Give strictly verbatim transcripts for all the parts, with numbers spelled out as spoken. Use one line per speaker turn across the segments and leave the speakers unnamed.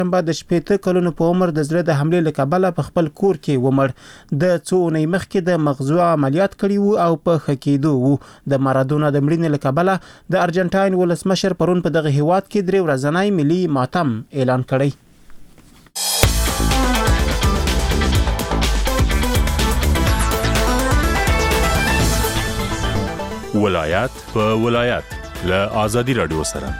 شنبه د شپږ کلونو په عمر د زړه د حملې له کبله په خپل کور کې ومړ. د څو اونۍ مخکې د مغزو عملیات کړی وو او په ښه کېدو وو. د مارادونا د مړینې له کبله د ارجنټاین ولسمشر پرون په دغه هیواد کې درې ورځنی ملي ماتم اعلان کړی.
ولایت په ولایت له آزادي رادیو سره.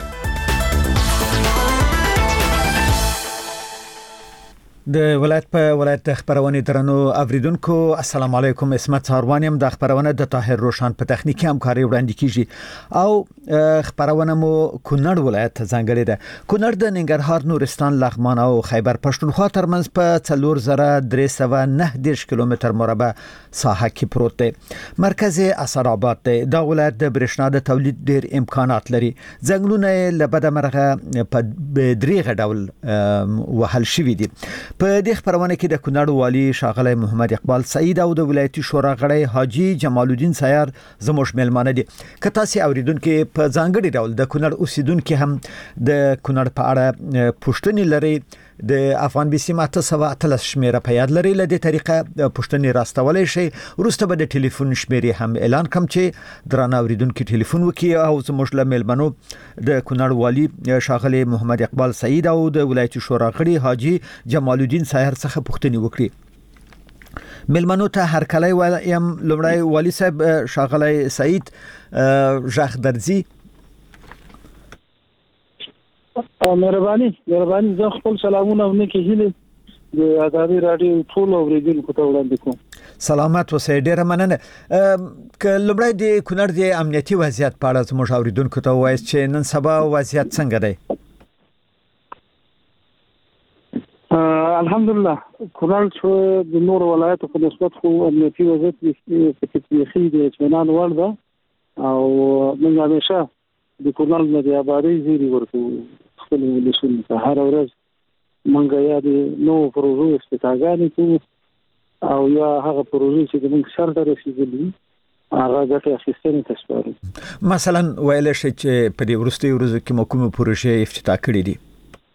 د ولایت په ولایت خبرونه درنو اوریدونکو السلام علیکم. اسمت ساروانیم د خبرونه د طاهر روشان په تخنیکی همکاري وړاندې کیږي او خبرونه مو کونړ ولایت ځانګړي ده. کونړ د ننګرهار، نورستان، لغمان او خیبر پښتونخوا ترمنځ په څلور زره درې سوه نهه دېرش کیلومتر مربع ساحه کې پروت دی. مرکز اسداباد دی. دا ولایت د برېښنا د تولید ډیر امکانات لري. ځنګلونه له بده مرغه په دریغه ډول وهل شوی دي. په دې خبرونه کې د کونړ والی ښاغلی محمد اقبال سعید او د ولایتي شورا غړی حاجی جمال الدین سیار زموږ ملمانه دي. که تاسو اوریدونکو په ځانګړي ډول د کونړ اوسیدونکو هم د کونړ په اړه پوښتنې لري، د افغان بیسیم اته سوه اتلس شمیره په یاد لري. له دې طریقه پوښتنې راستولای شي. وروسته به د ټلیفون شمیرې هم اعلان کوم چې درانه اوریدونکو ټلیفون وکړي او زموږ له ملمنو د کونړ والی ښاغلی محمد اقبال سعید او د ولایتي شورا غړي حاجی جمال الدین سایر څخه پوښتنې وکړي. ملمنو ته هر کله وایم لومړی والی صاحب ښاغلی سعید ژغ درځي.
مهرباني مهرباني زه خپل سلامونه او نیکی هیله د آزادي رادیو ټول اوریدونکو ته وړاندې کوم.
سلامات اوسئ. ډیره مننه. که لومړی د کونړ د امنیتي وضعیت په اړه زموږ اوریدونکو ته ووایئ چې نن سبا وضعیت څنګه دی؟
الحمدلله کونړ چې د نور ولایتو په نسبت خو امنیتي وضعیت په تطبیقي د اطمینان وړ ده او موږ همیشه د کونړ نه د آبادۍ زیری ورکو خپل ولسونو ته. هر ورځ موږ یا د نوو پروژو افتتاحګانې کوو او یا هغه پروژې چې موږ سر ته رسېدلي هغه ګټې اخیستنې ته سپارو.
مثلا ویلی شئ چې په دې وروستیو ورځو کې مو کومې پروژې افتتاح کړې دي؟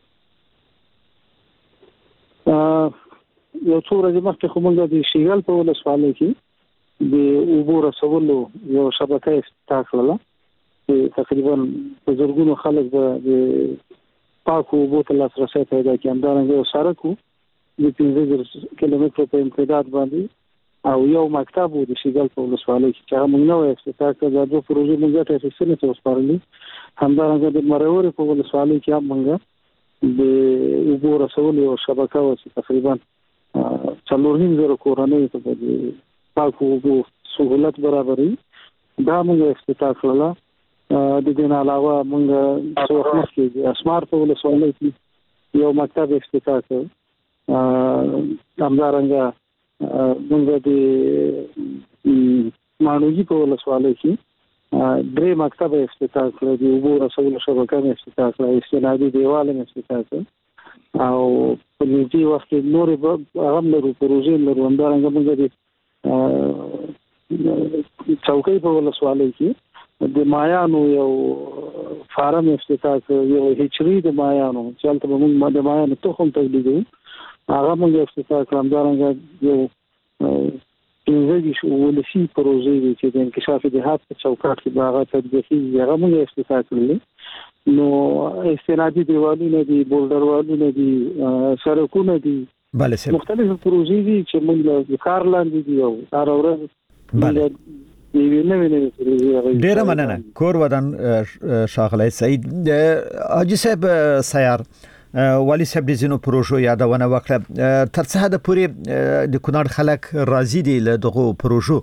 یو څو ورځې مخکې خو موږ د شیګل په ولسوالۍ کې د اوبو رسولو یو شبکه افتتاح کړله چې تقریبا په زرګونو خلک به د پاکو اوبو ته لاسرسی پیدا کړي. همدارنګه یو سړک و د پنځه زره کیلومترو په امتداد باندې او یو مکتب و د شیګل په ولسوالۍ کې چې هغه موږ نوی افتتاح کړ. دا دوه پروژې موږ ګټې اخیستنې ته وسپارلې. همدارنګه د مرورې په ولسوالۍ کې هم موږ د اوبو رسولو یو شبکه و چې تقریبا څلور نیم زره کورنۍ ته د پاکو اوبو سهولت برابروي. دا موږ افتتاح کړله. د دې نه علاوه موږ څو وخت مخکې د اسمار په ولسوالۍ کې یو مکتب افتتاح کړ. همدارنګه موږ د ماڼوګي په ولسوالۍ کې درې مکتب افتتاح کړ. د اوبو رسولو شبکه مې افتتاح کړه. استنادي دیوال مې افتتاح کړ او په دې وخت کې نورې هغه لرو پروژې لرو. همدارنګه موږ د چوکۍ په ولسوالۍ کې د مایانو یو فارم افتتاح کړ. یو هچري د مایانو چې هلته به موږ د مایانو تخم تولیدوو هغه موږ افتتاح کړ. همدارنګه یو پنځه دېرش ولسي پروژې دي چې د انکشاف دهات په چوکاټ کې به هغه تطبیقي هغه موږ افتتاح کړلې. نو استنادي دیوالونه دي، بولډروالونه دي، سړکونه دي، مختلف پروژې دي چې موږ د کار لاندې دي او هر ورځ
ډیره مننه. کور ودان ښاغلی سعید. حاجی صاحب سیار والی صاحب د ځینو پروژو یادونه وکړه. تر څه حده پورې د کونړ خلک راضي دي له دغو پروژو؟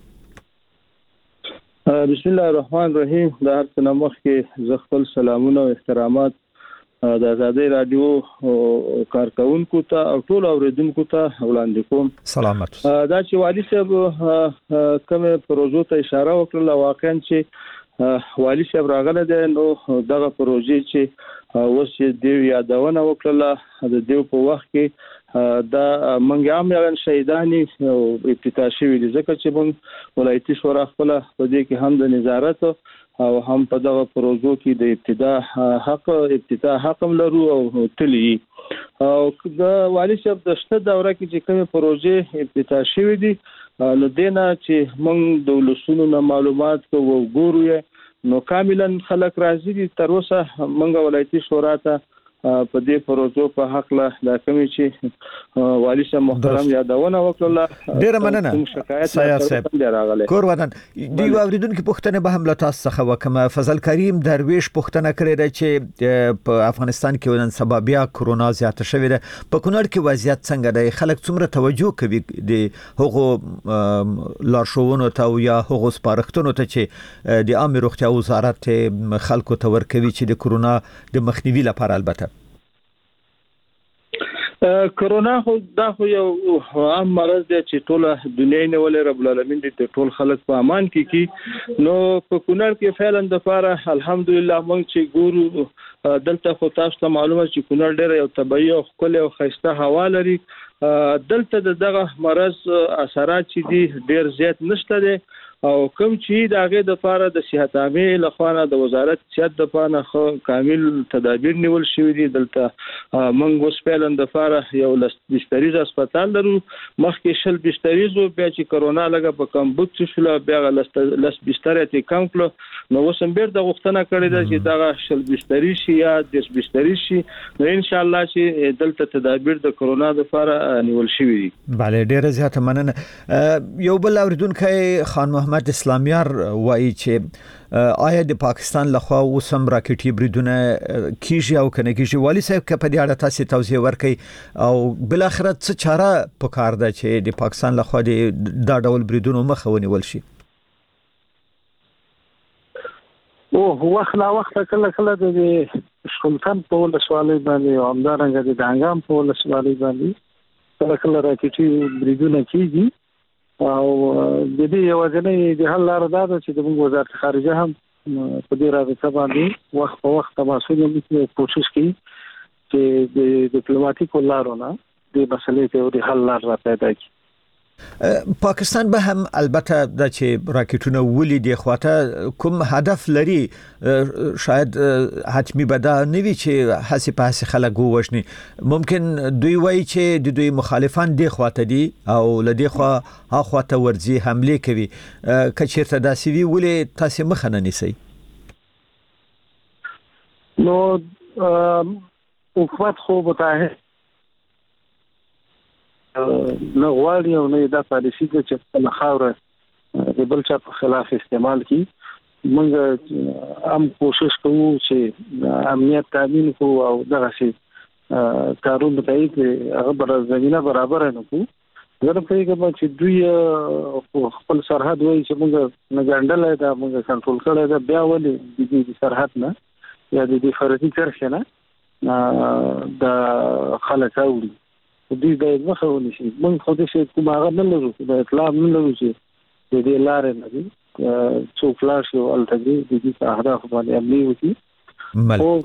بسم الله الرحمن الرحیم. د هر څه نه مخکې زه خپل سلامونه او احترامات د آزادي رادیو کارکونکو ته او ټول اوریدونکو ته وړاندې کوم.
سلامت.
دا چې والی صاحب کومه پروژو ته اشاره وکړه، واقعا چې والی صاحب راغله ده نو دغه پروژې چې اوس د یادونه وکړه د دیو په وخت کې دا منګ عام یان شهیدانی افتتاح شوی دي ځکه چې موږ ولایتي شورا خپل په دې کې هم د نظارت او هم په دغه پروژو کې د ابتدا حق ابتدا حق لرو او تلی او د والي صاحب د شته دوره کې چې کومه پروژې ابتدا شوې دي نو دینه چې موږ د ولسونو معلومات کوو ګورو نو کاملا خلک راځي دي تر اوسه موږ ولایتي شورا ته په دې پروژو په حق له د کومي چې والي صاحب محترم یادونه وکړه
ډیره مننه سیار صاحب کور ودان دی اوریدونکو پښتنه به هم له تاسو څخه وکم فضل کریم درویش پښتنه کړی دی چې په افغانستان کې ودان سبب بیا کورونا زیاته شوې ده په کونړ کې وضعیت څنګه دی خلک څومره توجه کوي د هغو لارښوونو ته یا هغو سپارښتنو ته چې د عامه روغتیا وزارت خلکو ته ورکوي چې د کورونا د مخنیوي لپاره البته
کرونا خو دا خو یو عام مرض دی چې ټول دنیا نه ولې رب العالمین دې ټول خلک په امان کې کی نو په کونړ کې فعلا د فاره الحمدلله موږ چې ګورو دلته خو تاسو ته معلومه چې کونړ ډېر یو طبيعي او ښکلی او ښایسته هوا لري دلته دغه مرض اثرات چې دي ډېر زیات نشته دي او کوم چې دغه د فاره د صحت عامه لخوا د وزارت صحت د پانه خو کامل تدابیر نیول شوې دي دلته موږ اوس فعلا د فاره یو بستریز هسپتال لرو مخکې شل بستریزو بیا چې کرونا لګه په کمبود شول بیا لس بسترې ته کم کړو نو اوس هم بیر د غوښتنه کړې ده چې دغه شل بستری شي یا د بستری شي نو ان شاء الله چې دلته تدابیر د کرونا د فاره نیول شوې دي
bale ډیره زیاته مننه یو بل اوریدونکو خان محمد اسلامیار وایي چې آیا د پاکستان لخوا وسم راکټي بریدونه کیږي او کنه کیږي والی صاحب په دې اړه تاسو توضیح ورکړئ او بل اخرت څه چاره پکار ده چې د پاکستان لخوا د دا ډول بریدونو مخه ونیول شي
او وخت لا وخت کله کله د شلتن په ولسوالۍ باندې او همدارنګه د دانګام په ولسوالۍ باندې کله کله راکټي بریدونه کیږي او د دې یو ځنې د حل لار ده چې د وزارت خارجه هم په دې راځي باندې وخت په وخت تماسونه کوي کوشش کوي چې د ډیپلوماټیک لارونه د مسلې ته د حل لار را پیدا کړي
پاکستان به هم البته د چې راکټونه ولې دی خواته کوم هدف لري شاید حتمی بدا نه وي چې حسي پاسه خلک وښني ممکن دوی وایي چې د دوی مخالفان دی خواته دي او لدی خوا ها خواته ورځي حمله کوي کچیرته داسې وی ولې تاسو مخ نه نیسي
نو حکومت خو متعهد نه غواړي او نه دا پالیسي چې په خاوره د بل چا په خلاف استعمال کی موږ هم کوشش کوو چې امنیت تامین کوو او دغه شي کارونه ته هغه بر زمينه برابر نه کوو زه په یوه چې دوی خپل سرحد وایي چې موږ نه ګڼل دا موږ کنټرول کړی دا بیا ولې د دې سرحد نه یا د دې فرضي کرښه نه د خلک اوړي دوی باید مخاوني شي موږ خو دې چې کوم هغه نه لرو د اطلاع نه لرو چې د دې لارې نه دي څوک لاړ شي او التګي د دې اهداف باندې عملي وکړي او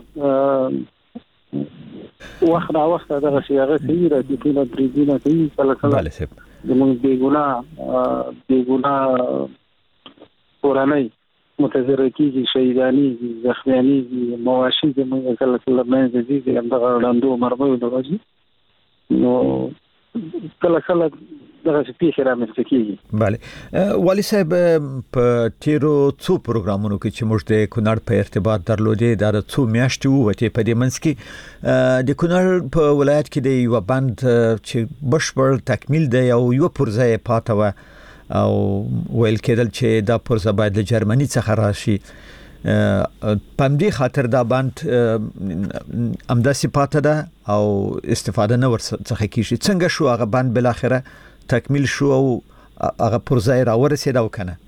وخت را وخت دا شي هغه کوي را دي ټول بریدونه کوي کله کله موږ بې ګناه بې ګناه قرآني متزرکیږي شهیدانی زخمیانی مواشي د موږ کله کله مې دي چې همدغه وړاندو مرمو د راځي نو کله کله دغه سپیښ رامنځته کیږي
bale والی صاحب په تیرو څو پروګرامونو کې چې موږ د کونړ په ارتباط درلودې دا څو میاشتې وته په دې منځ کې د کونړ په ولایت کې د یو بند چې بشپړ تکمیل دی او یو پرځای پاتې و او ویل کېدل چې دا پرځای باید له جرمني څخه راشي پمدي خاطر دا بند امداسي پاتې ده او استفاده نه ورڅخه کیږي څنګه شو هغه بند بل اخره تکمیل شو او هغه پرځای را ورسېد او کنه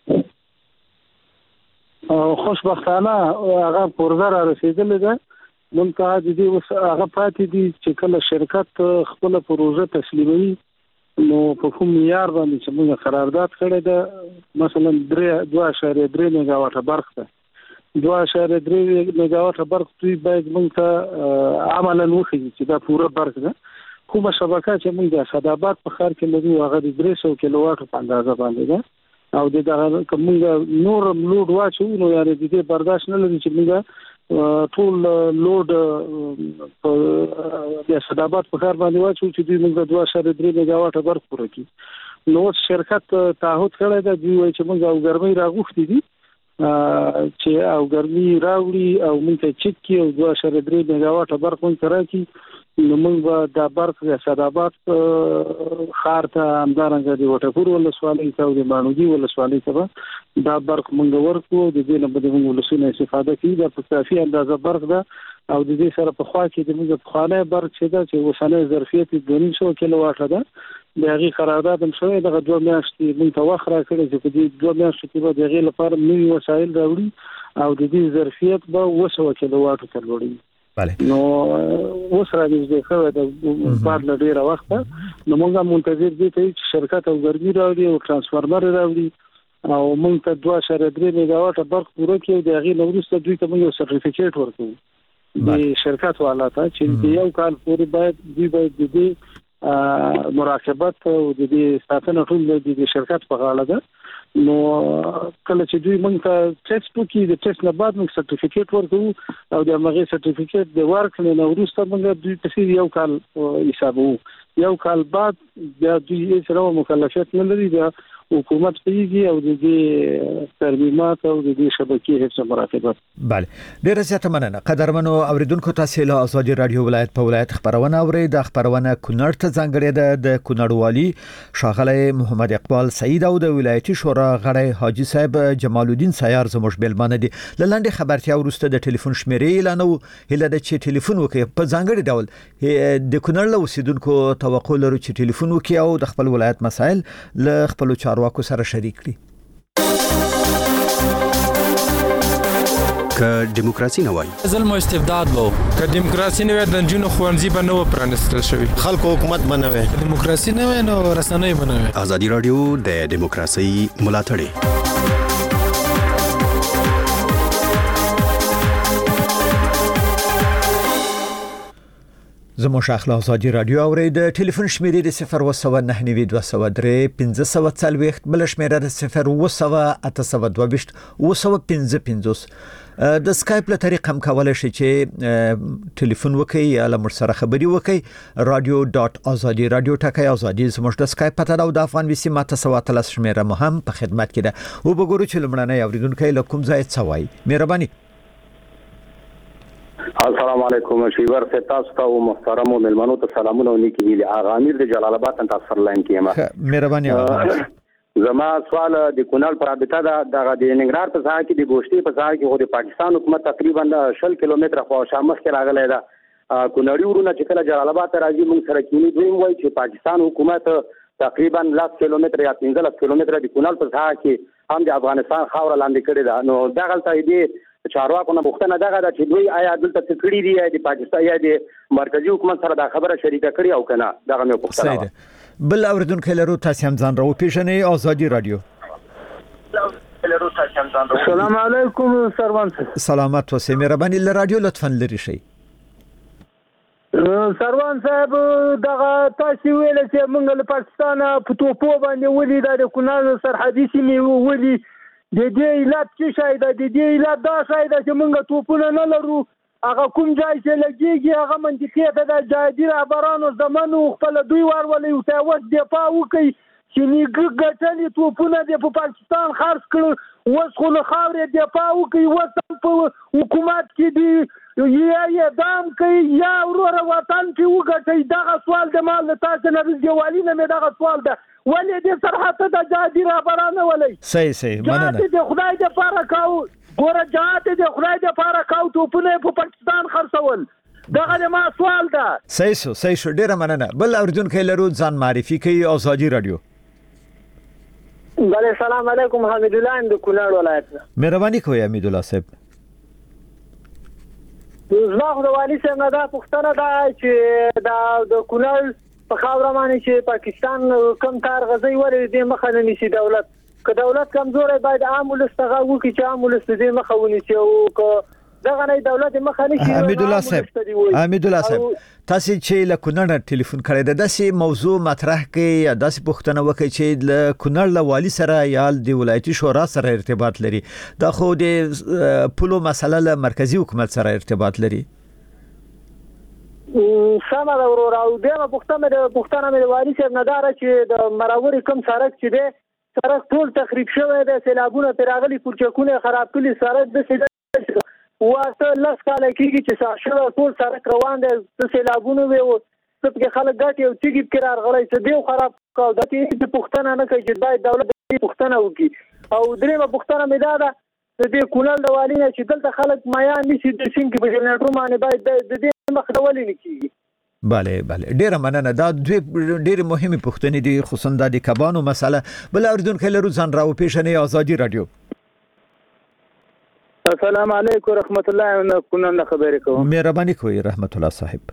خوشبختانه هغه پرځای را رسیدل ده مونږه د دې اوس هغه پاتې دي چې کله شرکت خپل پروژه تسلیموي نو په کوم معیار باندې چې موږ قرارداد کړی ده مثلا دوه اشاریه درې میگا واټه برق ده دوه اشاریه درې میگا واټه برق دوی باید موږ ته عملاً وښیي چې دا پوره برق ده کومه شبکه چې موږ د اسداباد په ښار کې لرو هغه د درې سوه کیلو واټ په اندازه باندې ده او د دغه کومه نور لوډ واچو نو یعنی د دې برداشت نه لري چې موږ ټول لوډ په د صدابات په کار باندې واچو چې دوی موږ دوه سره درې میگاواټ برق پوره کړي نو شرکت تعهد کړی دا دوی وایي چې موږ او ګرمي راغوښتي دي چې او ګرمي راوړي او موږ ته چک کی او دوه سره درې میگاواټ برق موږ راکړي نو موږ د برق د صدابات خار ته همدارنګه د وټپور ولسوالۍ ته او د مانوګي ولسوالۍ ته دا برق موږ ورکو د دې نه بده موږ ولسونه استفاده کوي دا په کافي اندازه برق ده او د دې سره په خوا کې د موږ په خانه برق چې دا چې وسانه ظرفیت د دوه سوه کیلو واټ ده د هغې قرارداد هم شوی دغه دوه میاشتې موږ ته وخت راکړی چې په دې دوه میاشتو کې به د هغې لپاره نوي وسایل راوړي او د دې ظرفیت به اوه سوه کیلو واټو ته لوړوي نو اوس را نږدې شوی د بعد له ډېره وخته نو موږ هم منتظر دي چې شرکت او ګرمي راوړي او ترانسفارمر راوړي او موږ ته دوه سره درې میگاواټه برق پوره کړي او د هغې نه وروسته دوی ته موږ یو سرټیفیکیټ ورکوو د شرکت والا ته چې د یو کال پورې باید دوی باید د دې مراقبت او د دې ساتنه ټول د شرکت په غاړه ده نو کله چې دوی موږ ته ټیسټ وکړي د ټیسټ نه بعد موږ سرټیفیکیټ ورکوو او د هغې سرټیفیکیټ د ورکړې نه وروسته موږ دوی ته یو کال حسابوو یو کال بعد بیا دوی هیڅ ډول مکلفیت نه لري د حکومت پیږي او د دې ترمیمات او د دې شبکې هیڅ مراقبت.
بله ډیره زیاته مننه. قدرمنو اوریدونکو تاسو له ازادي رادیو ولایت په ولایت خبرونه اورئ. د خبرونه کونړ ته ځانګړې ده. د کونړ والی ښاغلی محمد اقبال سعید او د ولایتي شورا غړی حاجی صاحب جمال الدین سیار زموږ بیلمانه دي. لاندې خبرتیا ورسته د ټلیفون شمیرې اعلان او هله د چې ټلیفون وکړي په ځانګړي ډول د کونړ له اوسیدونکو توقع لرو چې ټلیفون وکړي او د خپل ولایت مسایل له خپل چارواکو سره شریک کړي.
که دیموکراسي نه وای
ظلم او استبداد وو.
که دیموکراسي نه وای د جنونو خوانزي به نه پرانستل شوی.
خلکو حکومت بنوي.
دیموکراسي نه وای نو رسنۍ بنوي.
ازادي رادیو د دیموکراسي ملاتړ
زموږ اخلاق ازادي رادیو اورئ. د ټلیفون شمیرې د صفر و سو نه نوي دوه سو درې پنځه سو څلوېښت بل شمیره د صفر و سو اته سو دوه ویشت و سو پنځه پنځوس. د سکایپ له طریق هم کولای شئ چې ټلیفون وکړئ یا له موږ سره خبري وکړئ. رادیو ډاټ ازادي رادیو ټاکئ. ازادي زموږ د سکایپ پته او د افغان ویسي ماته سو اتلس شمیره مو هم په خدمت کې ده. او وګورو چې لمړنۍ اوریدونکو له کوم ځای څه وایي. مهرباني.
السلام علیکم شیور سے تاسو ته محترم مهمانو ته سلامونه او نیکی ویلي. اغا امیر د جلال آباد ته تاسو لاین کېما.
مهرباني.
زما سوال د کونړ پر رابطه دا د ننګرهار په ځای کې د ګوشتي په ځای کې د پاکستان حکومت تقریبا شل کیلومتر خو شامخ کې راغلی دا کونړی ورونه چې کله جلال آباد ته راځي موږ سره کینی دوی وایي چې پاکستان حکومت تقریبا لاس کیلومتر یا پنځه کیلومتر د کونړ په ځای کې هم د افغانستان خاور لاندې کړی دا. نو دا غلطه دی چارواکو نه پوښتنه دغه ده چې دوی آیا دلته څه کړي دي یا د پاکستان یا د مرکزی حکومت سره دا خبره شریکه کړي او کنه دغه مې پوښتنه.
بل اوریدونکو لرو تاسو هم ځان راو پیژنئ. ازادي رادیو.
السلام علیکم سروان.
سلامت اوسئ. مهرباني له رادیو لطفا لري شئ.
سروان صاحب دغه تاسو ویل چې موږ له پاکستان په توپو باندې ولې د کونړ سرحدي سیمې ولې د دې علت څه شای ده؟ د دې علت دا شای ده چې موږ توپونه نه لرو. هغه کوم ځای چې لګيږي هغه منطقې ته د جهادي رهبرانو زمانو خپل دوی ورولې او ته وخت دفاع وکړي چې نیګ ګټلې توپونه د پاکستان خرڅ کړو. اوس خو له خاورې دفاع وکړي. اوس په حکومت کې دی یا یا دام کوي یا وروره وطن کې وګټي. دغه سوال د مال تاسو نه دیوالي نه دغه سوال ده ولې د سرحد ته جهادي رهبرانو ولې
صحیح صحیح مننه.
د خدای د پاره کاو ګوره جهاد د خدای د پاره کاو توپونه په پاکستان خرڅول. دغه د ما سوال ده.
صحیح شو صحیح شو ډیره مننه. بل اوریدونکو لرو ځان معرفي کوي. ازادي رادیو.
بله سلام علیکم. حمید الله د کونړ ولایت.
مهرباني کوئ حمید الله صاحب.
زما خو د والي صاحب نه دا پوښتنه ده چې د کونړ په خاوره باندې چې پاکستان کم کار غزي ورې د مخه نه نشي دولت. که دولت کمزورې باید عام ولس ته وکړي چې عام ولس دې مخه ونیسي او که دغه نه دولت مخه نشي.
حمید الله صاحب حمید الله صاحب تاسو چې له کونړ ټلیفون کړی د داسې موضوع مطرح کې یا داسې پوښتنه وکړي چې له کونړ له والی سره یا د ولایتي شورا سره ارتباط لري، دا خو د پولو مسله له مرکزی حکومت سره ارتباط لري.
سمه دا ورور او دغه پښتنه د پښتنه مې والی صاحب نداره چې د مراوري کم سړک چې دی سړک ټول تخریب شوی دی، سیلابونه پراغلي پورچکونه خراب کړي، سړک د سیده واسه لاس کاله کېږي چې ساشو ټول سړک روان دی، د سیلابونه وي او څه خلک ګټي او تیګي قرار غړي چې دی خراب کاو د دې پښتنه نه کوي چې د دولت پښتنه وکي. او درېمه پښتنه مې دا ده د دې کونړ د والی نه چې دلته خلک مایا نشي د سین کې په جنریټر باندې باید د دې مخدولې نه کیږي.
bale bale ډیره مننه. دا دوی ډیره مهمه پوښتنې دي، خصوصا د کبانو مسله. بل اردن کې لرو ځان راو پیښنې ازادي رادیو.
السلام علیکم رحمت الله کوم خبرې کوم.
مهرباني کوي رحمت الله صاحب.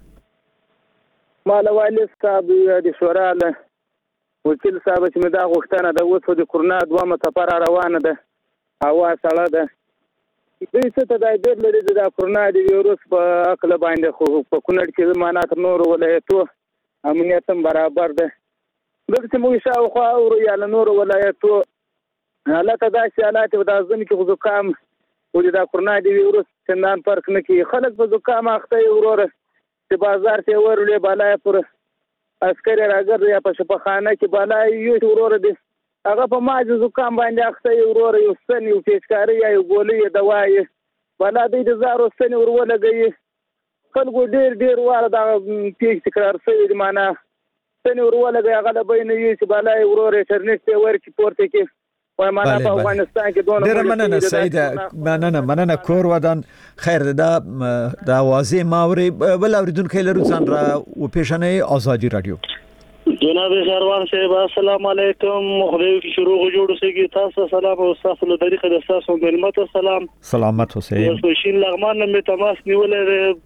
مال والد صاحب د شورا له وکیل صاحب چې مدا غوښتنه د وڅو د کورنا دوه سفر روانه ده، هوا سړه ده، دوی څه ته د دې لري د کورنا د ویروس په عقل باندې خو په کونړ کې مانات نور ولایتو امنیت برابر ده. دلته موږ شاو خو او یا نور ولایتو حالت دا چې حالات د ځم کې زکام او د کورنا د ویروس څنګه فرق نه کوي. خلک په زکام اخته وروره چې بازار ته ورولې بالای پر عسكر راګر یا په شپخانه کې بالای یو وروره دي هغه په ماجه زکام باندې اخته وروره یو سن یو پیچکاری یا یو ګولې دوايي بلا دې د زارو سن ورولګي. خلکو ډیر ډیر واره دا پیچ تکرار شوی دی، معنا سن ورولګي هغه بین یو چې بالای وروره انټرنیټ ته ورکی پورته کې وای معنا په افغانستان کې دونه
ډیر مننه سیده مننه مننه کور ودان خیر دا دا واضح ماوري. بل اوریدونکو لرو ځان را او پیښنې ازادي رادیو.
جناب شهروان صاحب السلام علیکم. خدای کی شروع جوړ اوسېږي، تاسو سلام او تاسو له طریقې د تاسو ملمت سلام
سلامت اوسئ.
اوس شین لغمان نه تماس نیولې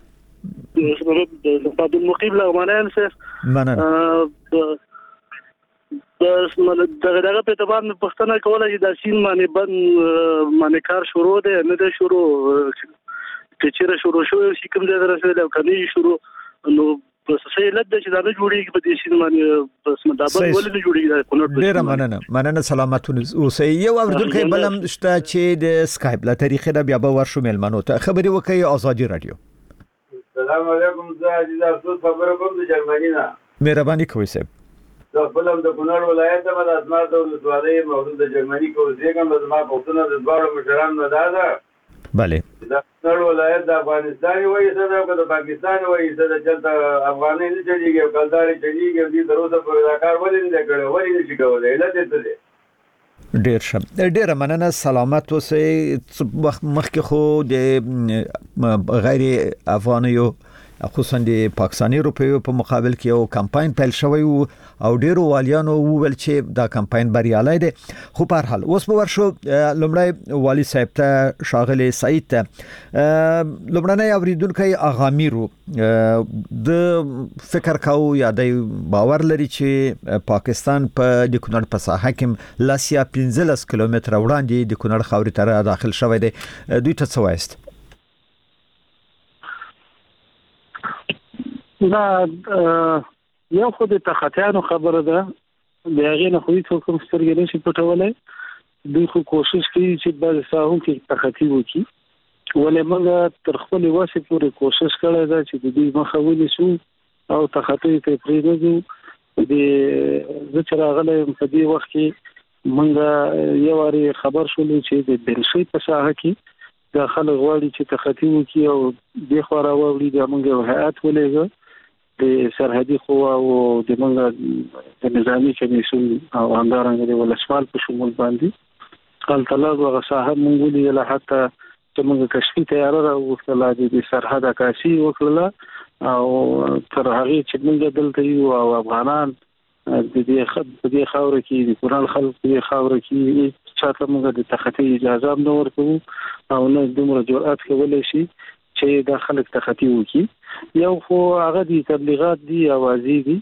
بس د عبد المقیم لغمانیان سره
مننه
بس دغه دغه په اعتبار نه پښتنه کوله چې د سین باندې بند باندې کار شروع دی نه د شروع چې چیرې شروع شو چې کوم ځای درسره او کني شروع نو بس سې لږ چې دا نه جوړیږي په دې سین باندې بس مدابل ولې نه جوړیږي.
ډیر مننه مننه سلامت اوسئ. یو اوریدونکو بلم شته چې د اسکایپ لا طریقې دا بیا به ورشو ملمنو ته خبري وکي ازادي رادیو.
السلام علیکم زه عزیز افسوس خبره کوم د جرمني نه.
مهرباني کوئ صاحب.
د خپلم د کونړ ولایت ته د اسمار د ولسوالۍ موجود د جرمني کو زیګم د ما پښتون د دوړو مشران نه ده.
bale
د کونړ ولایت د افغانستان وایي څه د پاکستان وایي څه د چلته افغاني نه چلیږي او کلداري چلیږي د دروازه پر راکار ولې نه کړو ولې نه شي کولای علت څه دی.
ډیر ښه ډیر مننه سلامت اوسئ. مخکې خو د غیر افغانیو خصوصا د پاکستاني روپیو په مقابل کې یو کمپاین پیل شوی او ډیرو والیانو وویل چې دا کمپاین بریالي دی. خو په هر حال اوس به ورشو لومړی والی صاحب ته شاغلی سعید ته. لومړنی اوریدونکی اغامیرو د فکر کاو یا د باور لري چې پاکستان په د کونړ په ساحه کې لاسیا پنځلس کیلومتر وړاندې د کونړ خاورې ته داخل شوی دی. دوی ته څه وایست؟
دا یو خو د تخطیانو خبره ده، د هغې نه خو هیڅ کوم سترګې نشي پټولی. دوی خو کوشش کوي چې بعضې ساحو کې تخطي وکړي، ولې موږ تر خپلې وسې پورې کوشش کړی ده چې د دوی مخه ونیسو او تخطي ته پرېږدو. زه چې راغلی یم په دې وخت کې موږ یو وارې خبر شولو چې د بلخي په ساحه کې دا خلک غواړي چې تخطي وکړي او دې خوا راوړي. دا موږ یو هیئت ولېږه د سرحدي قوا او د موږ د نظامي کمیسیون او همدارنګه د ولسوال په شمول باندې التلاغ او صاحب موږ ویل حتی چې موږ کشفي تیار راوړل د سرحد عکاسي وکړه او تر هغه چې موږ دلته یو او افغانان د دې خد په دې خاور کې د کورال خلک په خاور کې چاته موږ د تخطي اجازه نه ورکوو او نه دومره جرأت کولی شي چې دا خلک تخطي وکړي. یو خو هغه دي تبلیغات دي اوازي دي،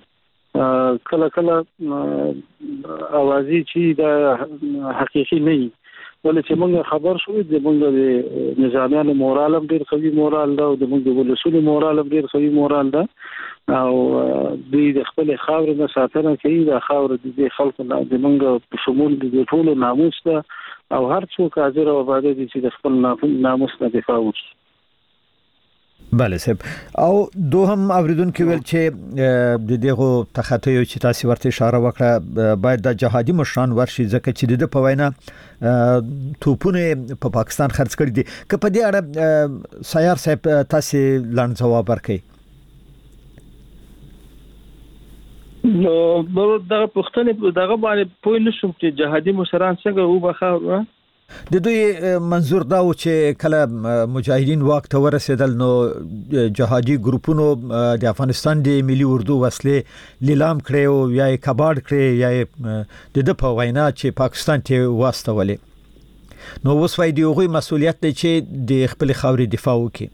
کله کله اوازي چې دا حقيقي نه وي، ولې چې موږ خبر شو د موږ د نظامیانو مورال هم ډیر قوي مورال ده او د موږ د ولسونو مورال هم ډیر قوي مورال ده او دوی د خپل خاور نه ساتنه کوي د خاور د خلکو نه د موږ په شمول د ټولو ناموس ده او هر څوک حاضر او آباد دي چې د خپل ناموس نه دفاع وکړي.
بله صاحب او دوهم اوریدونکو ویل چې د دغه تخطیو چې تاسو ورته اشاره وکړه باید د جهادي مشران ورشي ځکه چې د په وینا توپونه په پاکستان خرڅ کړي دي که په دې اړه سیار صاحب تاسو لاند جواب ورکړئ.
نو دغه پښتنې دغه باندې پوه نشم چې جهادي مشران څنګه وبخاوه
د دوی منظور دا و چې کله مجاهدین واک ته ورسېدل نو جهادي ګروپونو د افغانستان د ملي اردو وسلې لیلام کړي او یا کباړ کړي یا د د په وینا چې پاکستان ته واستولې نو اوس وایي دی هغوی مسؤلیت دی چې د خپل خاورې دفاع وکړي.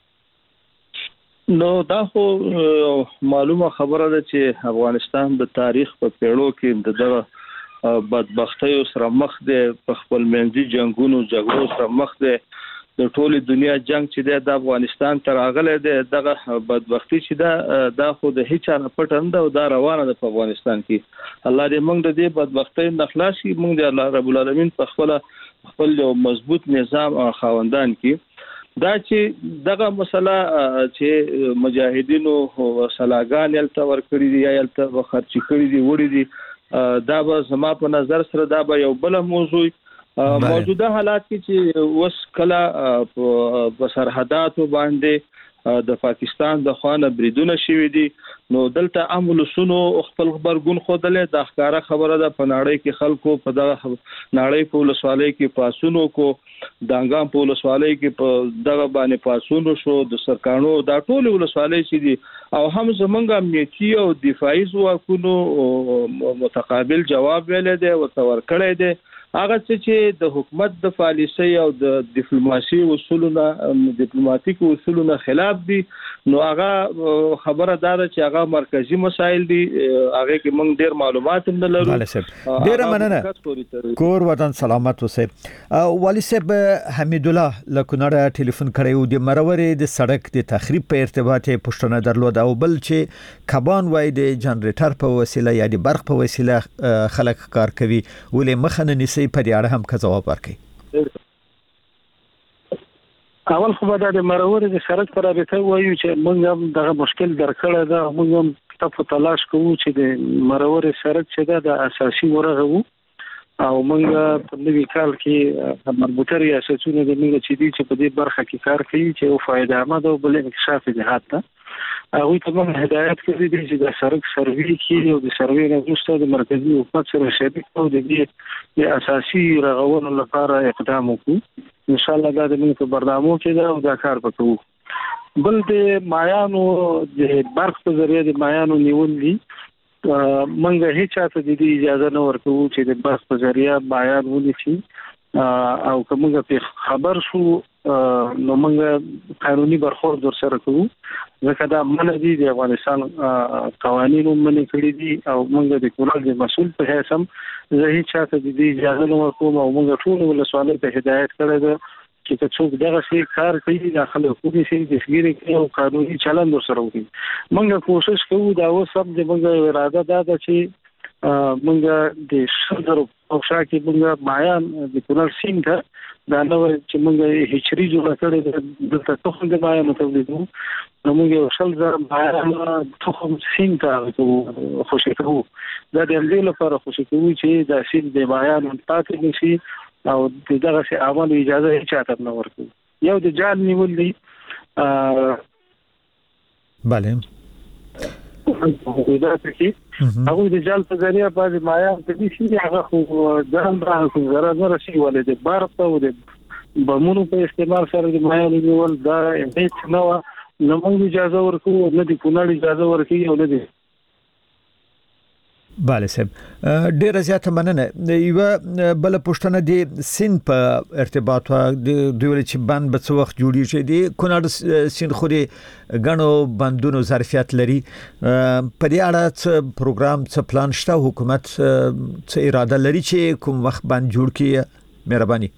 نو دا خو معلومه خبره ده چې افغانستان د تاریخ په پیړو کې دغه بدبختی سره مخ دی په خپل منځي جنگونو جګړو سره مخ دی د ټوله دنیا جنگ چې د افغانستان تر اغله دی دغه بدبختی چې دا د خو د هیڅ نه پټند او دا روانه ده په افغانستان کې. الله دې موږ د دې بدبختی نه خلاص کړي موږ د الله رب العالمین په خپل خپل مضبوط نظام خاوندان کې دا چې دغه مسله چې مجاهدینو سلاګان یلته ور کړی دي یا یلته خرچ کړی دي وړي دي دا به زما په نظر سره دا به یو بل موضوع موجوده حالات کې چې وس کلا په سرحداتو باندې د پاکستان د خوانه بریدونه شوي دي نو دلته عمل سونو خپل خبرګون خودلې د ښکارا خبره ده په نړۍ کې خلکو په دغه نړۍ په لسوالۍ کې پاسونو کو دانګام په لسوالۍ کې په دغه باندې پاسونو شو د سرکانو دا ټول لسوالۍ چې دي او هم زمونږ امنیتي او دفاعي ځواکونو متقابل جواب ویل دي او تور کړی دي هغه چې د حکومت د پالیسي او د ډیپلوماسي اصولونو ډیپلوماټیک اصولونو خلاف دي نو هغه خبره ده چې هغه مرکزی مسایل دي هغه کې موږ ډیر معلومات نه لرو.
ډیر مننه کور وطن سلامت اوسه. والي صاحب حمید الله لکونړه ټلیفون کړیو د مرورې د سړک د تخریب په ارتباط پښتنه درلود او بل چې کبان وای د جنریټر په وسیله یا د برق په وسیله خلک کار کوي ولې مخنه نسی په دې اړه هم کا جواب ورکړي.
اول خو دا د مرورې د سړک پر رابطه وایو چې موږ هم دغه مشکل درکړه ده موږ هم تاسو تلاش کوو چې د مرورې سړک چې دا د اساسي ورغه وو او موږ په نوي کال کې مربوطه ریاستونه د موږ چې دي چې په دې برخه کې کار کوي چې او فائدہ آمد او بل انکشاف جهات ته هغه ته موږ هدایت کړی دي چې د سړک سروي کې او د سروي نه وروسته د مرکزی حکومت سره شریک او د دې د اساسي رغونو لپاره اقدام وکړو. ان شاء الله دا د موږ په برنامو کې دا او دا کار وکړو. بل د مایانو د برق په ذریعہ د مایانو نیول دي منګه هیڅ ته د دې اجازه نه ورکوو چې د بس په ذریعہ بیان ونیسي او کومه په خبر شو نو موږ قانوني برخورد در سره کوو ځکه دا منه دي د افغانستان قوانینو منې کړی دي او موږ د کونړ د مسؤل په حیث هم زه هیڅ ته د دې اجازه نه ورکوم او موږ ټول ولسوالۍ ته هدایت کړی ده چې څوک دغه شی کار کوي داخله حکومت سي د سګيري کوي او قانوني چلند سره وکړي. موږ کوشش کوو دا اوس هم د موږ اراده ده چې موږ د شندرو او شاکي موږ مایان د کونړ سیم ته دا نو چې موږ هچري جوړ کړی د تخم د مایان تولیدو نو موږ شل زر مایان تخم سیم ته خوشی کوو دا د دې لپاره خوشی کوو چې دا سیم د مایان پاتې نشي او دغه شی عمل اجازه هیڅ چاته نه ورکوي. یو د جال نیول دی
bale
دا چې هغه د جال په ذریعہ باندې مایا د دې شي هغه خو ځان راځي زره زره شي ولې د بارته او د بمونو په استعمال سره د مایا نیول دا هیڅ نه و نه موږ اجازه ورکوو نه د کونړ اجازه ورکوي او نه
bale صاحب ډیر زیاته مننه. یو بل پښتنه د سین په ارتباط د دوی چې بند به څو وخت جوړیږي د کونړ سین خو د غنو بندونو ظرفیت لري په دې اړه څه پروګرام څه پلان شته حکومت څه اراده لري چې کوم وخت بند جوړ کړي مهرباني.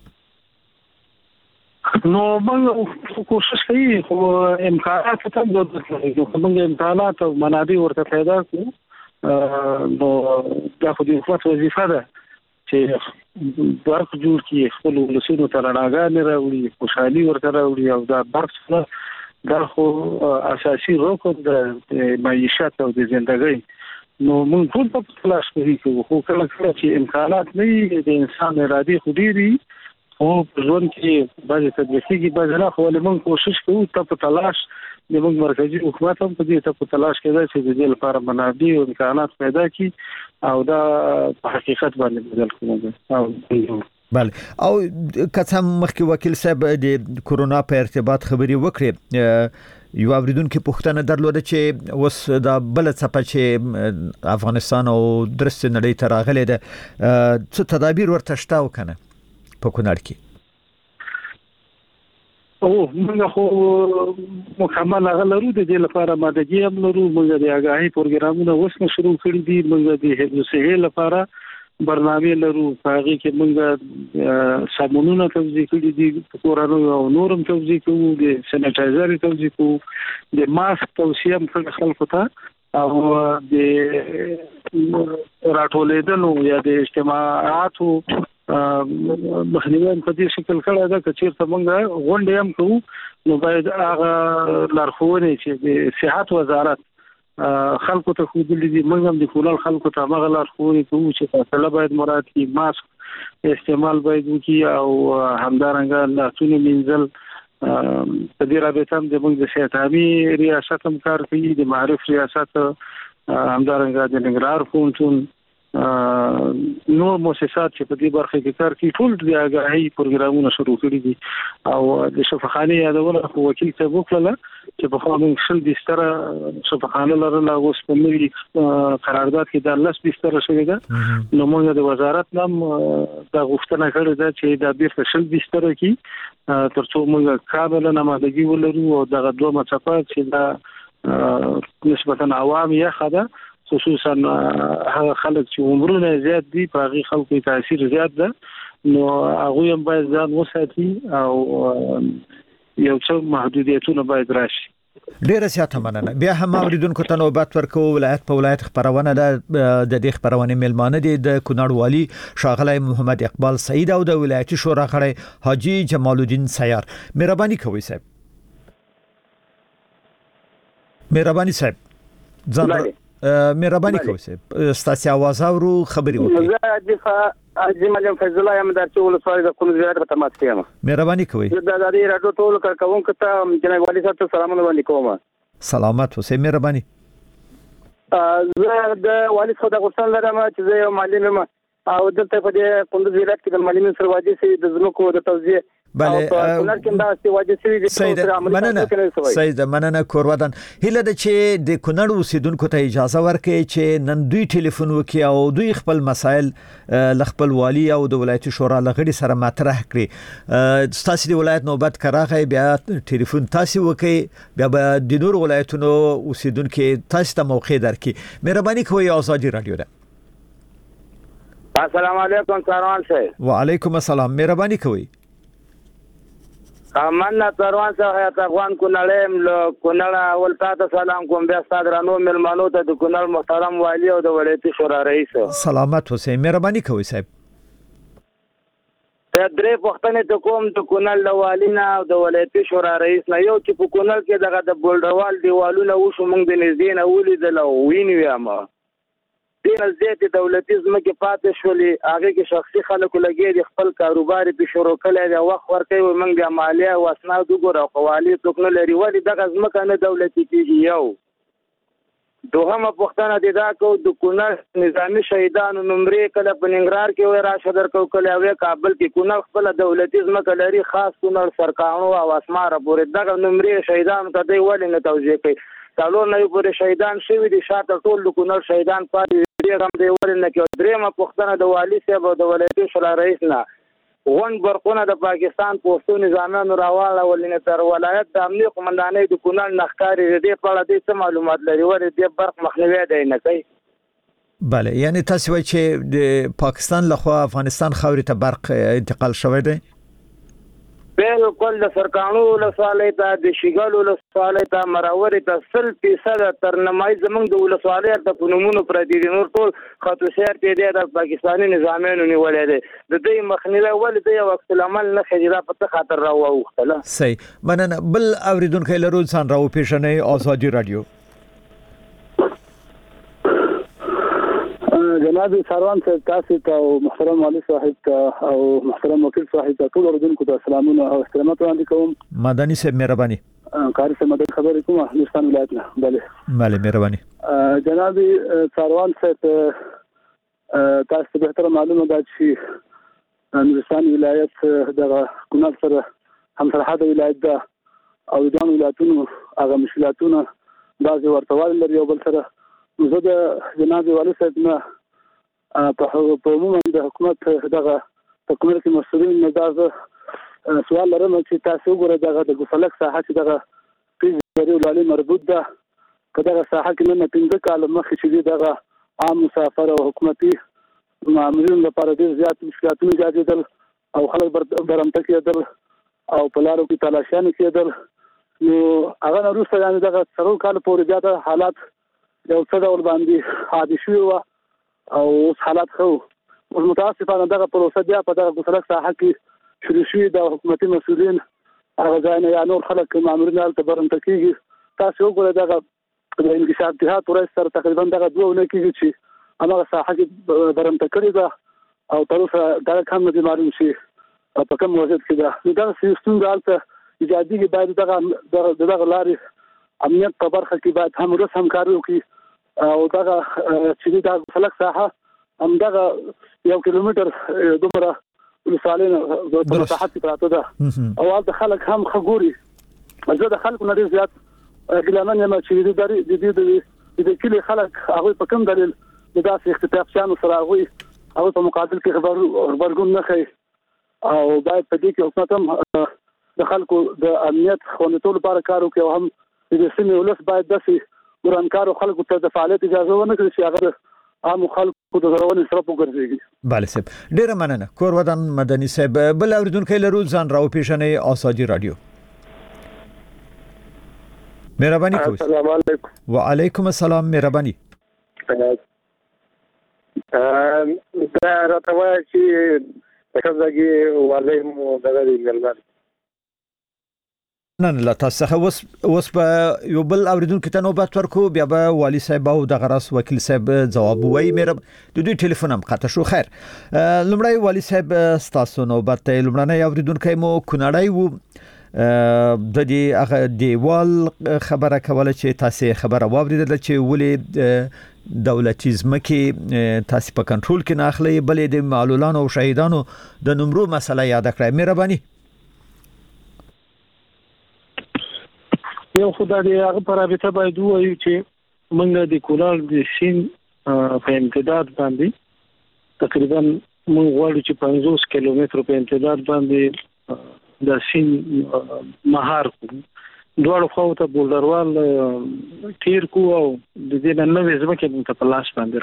نو موږ کوشش کوي خو امکانات ته هم ضرورت لري نو موږ امکانات او منابع ورته پیدا کړو نو دا خو د حکومت وظیفه ده چې برخ جوړ کړي خپل ولسونو ته رڼاګانې راوړي خوشحالي ورته راوړي او دا برخ دا خو اساسي رکن د معیشت او د ژوندۍ نو موږ ټول په تلاش کوو خو کله کله چې امکانات نه وي د انسان ارادي خو ډېری او ځون کې بعضې تدریسي بعضې نه خو ولې موږ کوشش کوو ته په تلاش د موږ مرکزي حکومت هم په دې ته په تلاش کې ده چې د دې لپاره منابع او امکانات پیدا کړي او دا په حقیقت باندې بدل کړي.
بله او کڅم مخکې وکیل صاحب د کورونا په ارتباط خبري وکړي یو اوریدونکو پوښتنه درلوده چې اوس د بل څه چې افغانستان او درست نړۍ ته راغلي ده څه تدابیر ورته شته وکنه په کونړ کې؟
او موږ خو مکمل هغه لرو د دې لپاره مادهګي هم لرو موږ د آگاهي پروګرامونه اوس شروع کړي دي موږ د حفظ صحه لپاره برنامه لرو هغه کې موږ صابونونه توزیع کړي دي کورانو او نورم توزیع کوو د سینیټایزر توزیع کوو د ماسک توزیع هم کړي خلکو ته او د راټولېدلو یا د اجتماعاتو مخنیوي په دې شکل کړه دا چې چیرته موږ غونډې هم کوو نو باید هغه لارښوونې چې د صحت وزارت خلکو ته خو دې موږ هم د کولال خلکو ته هغه لارښوونې کوو چې فاصله باید مراعات کړي ماسک استعمال باید وکړي او همدارنګه لاسونه مینځل په دې رابطه هم د موږ د صحت عامه ریاست هم کار کوي د معرف ریاست همدارنګه د ننګرهار پوهنتون نور مؤسسات چې په دې برخه کې کار کوي ټول د آگاهي پروګرامونه شروع کړي دي او د شفاخانه یادونه خو وکیل ته وکړه چې په خو موږ شل بستر شفاخانه لرله اوس په نوي قرارداد کې د لس بستر شوی ده نو موږ د وزارت نام د غوښتنه کړې ده چې د بیرته شل بستر کې ترڅو موږ کابل نمائندګي ولرو او دغه دوه مصافات چې دا نسبتا عوام یا خدا خصوصا هغه خلک چې عمرونه زیات دي په هغه خلکو تاثیر زیات ده نو هغه هم باید ځان وساتي او یو څه محدودیتونه باید راشي.
ډیره زیاته مننه. بیا هم اوریدونکو ته نوبت ورکو ولایت په ولایت خبرونه ده د دې خبرونه ملمانه دي د کونړ والی شاغلی محمد اقبال سعید او د ولایتي شورا غړی حاجی جمال الدین سیار. مهرباني کوئ صاحب. مهرباني صاحب ځان مهرباني کوئ صاحب ستاسو आवाज اورو خبري وکړئ.
زه د حاجی ملیم فیض الله یم د ټول سوال د کونړ ولایت په تماس کې یم.
مهرباني کوئ.
زه د ازادي راډیو ټول کارکونکو ته جناب والي صاحب ته سلامونه وړاندې کوم.
سلامات اوسئ. مهرباني.
زه د والي صاحب د غوښتنه لرم چې زه یو معلم یم او دلته په دې کندوز ولایت کې د معلمین سره واجب سي د زمکو د توزیع
بله سید مننه سید مننه کوروادان هله د چې د کونړ اوسیدونکو ته اجازه ورکړي چې نن دوی ټلیفون وکړي او دوی خپل مسائل لخپل والی او د ولایتي شورا لغړي سره مطرح کړي. تاسو د ولایت نوبت کراغه بیا ټلیفون تاسو وکړي بیا د نور ولایتونو اوسیدونکو تاسو ته موقع درکړي. مهرباني کوئ ازادي رادیو ده.
السلام علیکم سروان صاحب.
وعلیکم السلام. مهرباني کوئ.
امانه سروان صاحب افغان کونړم له کونړ اول تاسو سلام کوم بیا ستاسو رانو ملمنو ته د کونړ محترم والی او د ولایتي شورا رئیس.
سلامت اوسئ. مهرباني کوئ صاحب.
ته درې پښتنې ته کوم د کونړ له والینا او د ولایتي شورا رئیس نه یو چې په کونړ کې دغه د بولډوال دیوالونه وشو موږ د نږدې نه ولیدل او وینو یم دین زیات دولتي زمکه پاتې شولې هغه کې شخصي خلکو لګي د خپل کاروبار په شروع کړي د وخت ورکوي موږ د مالیه او اسناد وګورو قوالی څوک نه لري ولې دغه زمکه نه دولتي کیږي. یو دوهمه پښتنه د دا کو د کونړ نظامی شهیدانو نمرې کله په ننګرهار کې وای را شدر کو کله وای کابل کې کونړ خپل دولتي زمکه لري خاص کونړ سرکانو او اسمار پورې دغه نمرې شهیدانو ته دی ولې نه توجیه کوي. څلور نه پورې شهیدان شوی دي شاته ټول د کونړ شهیدان پاتې هم دی ولنه کې درېمه پښتنه د والی صاحب او د ولایتي شورا رئیس نه غون برقونه د پاکستان پوسټو نظامیانو راواله ولنه تر ولایت د امنیت قومندانۍ د کونړ نخکاری دې په اړه د څه معلومات لري ولې دې برق مخنیوي دی نه کوي.
بله یعنی تاسو وایي چې د پاکستان لخوا افغانستان خاورې ته برق انتقال شوی دی
بالکل د سرکانو ولسوالۍ ته د شیګل ولسوالۍ ته مراوري ته سل فیصد تر نمای زمنګ د ولسوالۍ ته پونمونو پر دي نور ټول خاطر سیر ته د پاکستاني نظامونو نیولې دي د دې مخنیوي ول د یو وخت العمل نه خجرا په خاطر راووختله
صحیح مننه بل اوریدونکو لرو ځان راو پیښنې ازادي رادیو
جناب سروان صاحب تاسو ته او محترم والي صاحب ته او محترم وکیل صاحب ته ټول اوریدونکو ته سلامونه او احترامات وړاندې کوم
مدني صاحب مهرباني
قاری صاحب مدني خبرې کوم هندستان ولایت نه بله
بله مهرباني
جناب سروان صاحب تاسو به تر معلومه ده چې هندستان ولایت د کونړ سره هم سرحد ولایت ده او د ولایتونو هغه مشکلاتونه بعضي ورتوال لري او بل سره زه د جناب والي صاحب نه په عموما د حکومت دغه حکومت کې مسؤلین نه دا سوال لرم چې تاسو وګورئ دغه د ګوسلک ساحه چې دغه پیژوري ولالي مربوط ده که دغه ساحه کې نه پنځه کال مخکې چې دغه عام مسافر او حکومتي مامورین لپاره ډېر زیات مشکلاتونه ایجادېدل او خلک برمته کېدل او په لارو کې تلاشیانې کېدل نو هغه نه وروسته یعنې دغه څلور کال پورې بیا د حالات یو څه ډول باندې عادي شوي وه او اوس حالات ښه وو اوس متاسفانه دغه پروسه بیا په دغه ګوسلک ساحه کې شروع شوي د حکومتي مسؤلین هغه ځای نه یا نور خلک مامورین هلته برمته کېږي تاسو وګورئ دغه د انکشاف جهاد ورځ سره تقریبا دغه دوه اونۍ کېږي چې هماغه ساحه کې برمته کړې ده او تر اوسه دغه کم نه دي معلوم چې په کوم وضعیت کې ده نو دغه ستونزه هلته ایجادېږي باید دغه د دغه لارې امنیت په برخه کې باید هم ورس همکاري وکړي او دغه چې د ګوسلک ساحه همدغه یو کیلومتر دومره ولسوالۍ نه په مساحت کې پراته ده او هلته خلک هم ښه ګوري زه د خلکو نه ډېر زیات ګیلمن یم چې د دې د کلي خلک هغوی په کوم دلیل د داسې اختطافچیانو سره هغوی هغوی په مقابل کې غبرګون نه ښیي او باید په دې کې حکومت هم د خلکو د امنیت خوندیتوب لپاره کار وکړي او هم د سیمې ولس باید داسې ورانکارو خلکو ته د فعالیت اجازه ونه کړي چې هغه عام خلکو د زرونې سره وګرځي
بله صاحب ډیره مننه کور ودان مدني صاحب بل اوریدونکو لرو ځان راو پیښنې ازادي رادیو مهرباني کوئ
السلام علیکم
وعلیکم السلام مهرباني
دا راته وایي چې کوم ځای والي مو دغه انګلمر
نه نه تاسو څخه اوس اوس په یو بل اوریدونکو ته نوبت ورکو بیا به والي صاحب او د غراس وکیل صاحب جواب وایي مېره د دوی ټلیفون هم قطع شو خیر لمړی والي صاحب تاسو نوبت ته لمړنی اوریدونکو مو کونړی وو د دې هغه دیوال خبره کوله چې تاسو خبره واوریدل چې ولې دولتي ځمکې تاسو په کنټرول کې نه اخلي بلې د معلولانو او شهیدانو د نمرو مسله یاد کړئ مهرباني
یو خدای دې هغه پر رابطه باید وایو چې موږ د کونړ د سین په امتداد باندې تقریبا موږ غواړو چې پنځوس کیلومتر په امتداد باندې د سین مهار کو دوړ خو ته بولدروال تیر کو او د دې نن نوې ځمکه موږ ته په لاس باندې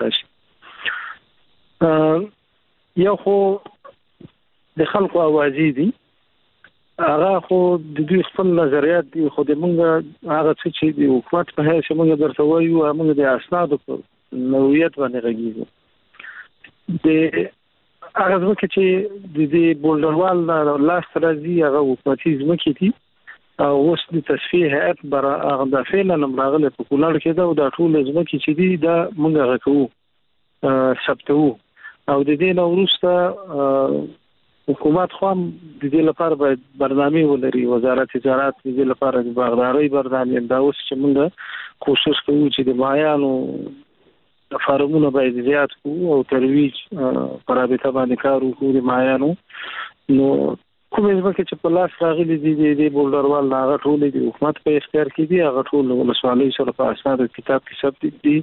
راشي یو خو د خلکو اوازې دي هغه خو د دوی خپل نظریات دي خو د موږ هغه څه چې د حکومت په هیڅ موږ درته وایو موږ د اسنادو په نوعیت باندې غږیږو د هغه ځکه چې د دې بولدروال لاس راځي هغه حکومتي ځمکې دي او اوس د تصفیه هیئت بر هغه د فعلا نمراغله په کونړ کې دا او د ټول ځمکې چې دي دا موږ هغه کوو ثبتو او د دې نو وروسته حکومت خو هم د دې لپاره باید برنامه ولري وزارت تجارت د دې لپاره د باغداري برنامه دا اوس چې موږ کوشش کوو چې د مایانو د فارمونو باید زیات کوو او ترویج پر رابطه باندې کار وکړو د مایانو نو کومه ځکه چې په لاس راغلي دي د بولدروال هغه ټول د حکومت په اختیار کې دي هغه ټول ولسوالۍ سره په اسناد کتاب کې ثبت دي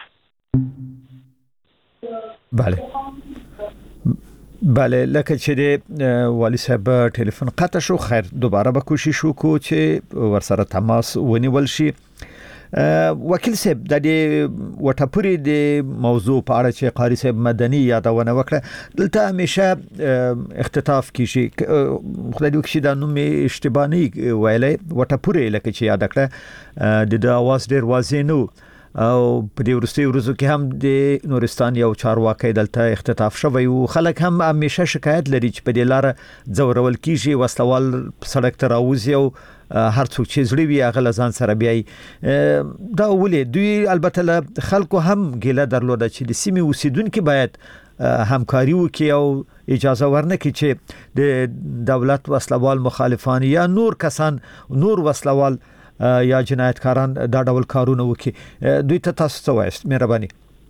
بله بله لکه چې د والي صاحب ټلیفون قطع شو خیر دوباره به کوشش وکړو چې ورسره تماس ونیول شي وکیل صاحب د دې وټپوري د موضوع په اړه چې قاری صاحب مدني یادونه وکړه دلته همیشه اختطاف کیږي خدای دې وکړي دا نوم اشتباهي ویلې وټپوري لکه چې یاد کړه د د اواز ډیر واضح نو او په دې ورستي ورځو کې هم د نورستان یو چارواکي دلته اختطاف شوی او خلک هم همیشه شکایت لري چې په دې لار ځورول کیږي وسلوال سړک ته راوځي او هر څوک چې زړی وي هغه لزان سره بیاي دا ولې دوی البته له خلکو هم ګیله درلوده چې د سیمې اوسیدونکو باید همکاري وکړي او اجازه ورنکړي چې د دولت وسلوال مخالفان یا نور کسان نور وسلوال یا جنایتکاران دا ډول کارونه وکړي دوی ته تاسو څه وایست مهرباني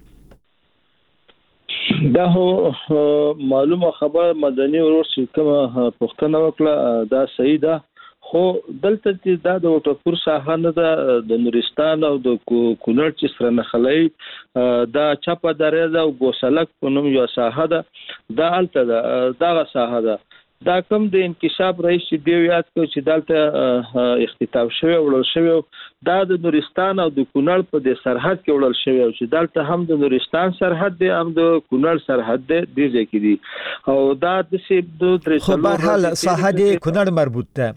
دا هو معلومه خبر مدني ورور چې کومه پښتنه وکړه دا صحیح ده خو دلته چې دا د وټپور ساحه نه ده د نورستان او د کونړ چې سره نخلي دا چپه دره ده او ګوسلک په نوم یو ساحه ده دا الته ده دا ساحه ده دا کوم د انکشاف رئیس چې دی یاد کو چې دلته اختطاف شوی وړل شوی دا د نورستان او د کونړ په د سرحد کې وړل شوی او چې دلته هم د نورستان سرحد دی هم د کونړ سرحد دی د ځکه دي او دا د سیب د درې
خو په حال ساحه د کونړ مربوط ده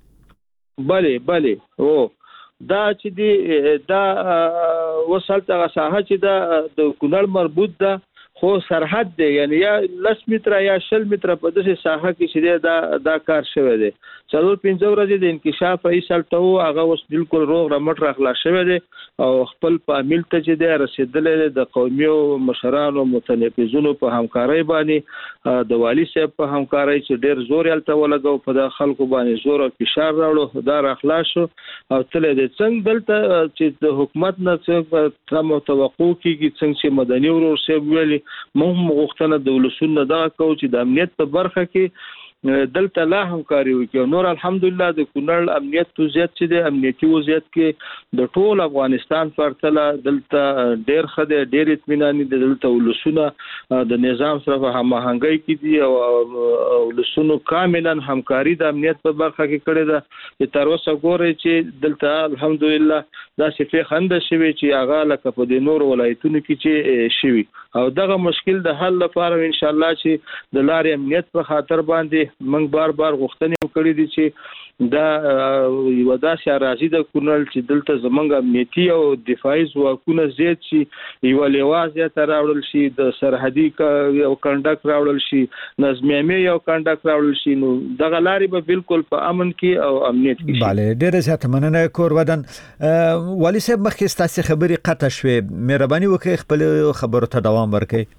بله بله او دا چې دی دا وسلته ساحه چې دا د کونړ مربوط ده خو سرحد دی یعنی یا لس متره یا شل متره په دغه ساحه کې چې دا دا کار شوی دی څلور پنځه ورځې د انکشاف ایسل ته هغه اوس بالکل روغ رمټ راخلا شوی دی او خپل په عمل ته چې دی رسیدلې د قومي او مشرانو متنفذونو په همکارۍ باندې د والی صاحب په همکارۍ چې ډیر زور یالته ولګو په د خلکو باندې زور او فشار راوړو دا راخلا شو او تل د څنګه دلته چې د حکومت نه څه تم توقع کیږي څنګه چې مدني ورور صاحب ویلي مهم غوښتنه د ولسونو دا کو چې د امنیت په برخه کې دلته لا همکاري وکړي نور الحمدلله د کونړ امنیت تو زیات چې د امنیتي وضعیت کې د ټول افغانستان پرتله دلته ډېر خده ډېر اطمینان دي دلته ولسونه د نظام سره هماهنګي کې دي او ولسونو کاملا همکاري د امنیت په برخه کې کړې ده چې تر اوسه ګوري چې دلته الحمدلله دا صفه خنده شوی چې هغه لکه په د نور ولایتونو کې چې شوی او دغه مشکل د حل لپاره ان شاء الله چې د لارې امنیت په خاطر باندې موږ بار بار غوښتنې وکړې دي چې دا یو داسې راځي د کونړ چې دلته زمونږ امنیتي او دفاعي ځواکونه زیات شي یو لوازه تر راوړل شي د سرحدي یو کنډک راوړل شي نظمیه یو کنډک راوړل شي نو دغه لارې به بالکل په امن کې او امنیت کې
bale ډېر زیات مننه کور ودان والی صاحب مخکې ستاسو خبري قطع شوې مهرباني وکړئ خپل خبرو ته دوام ورکړئ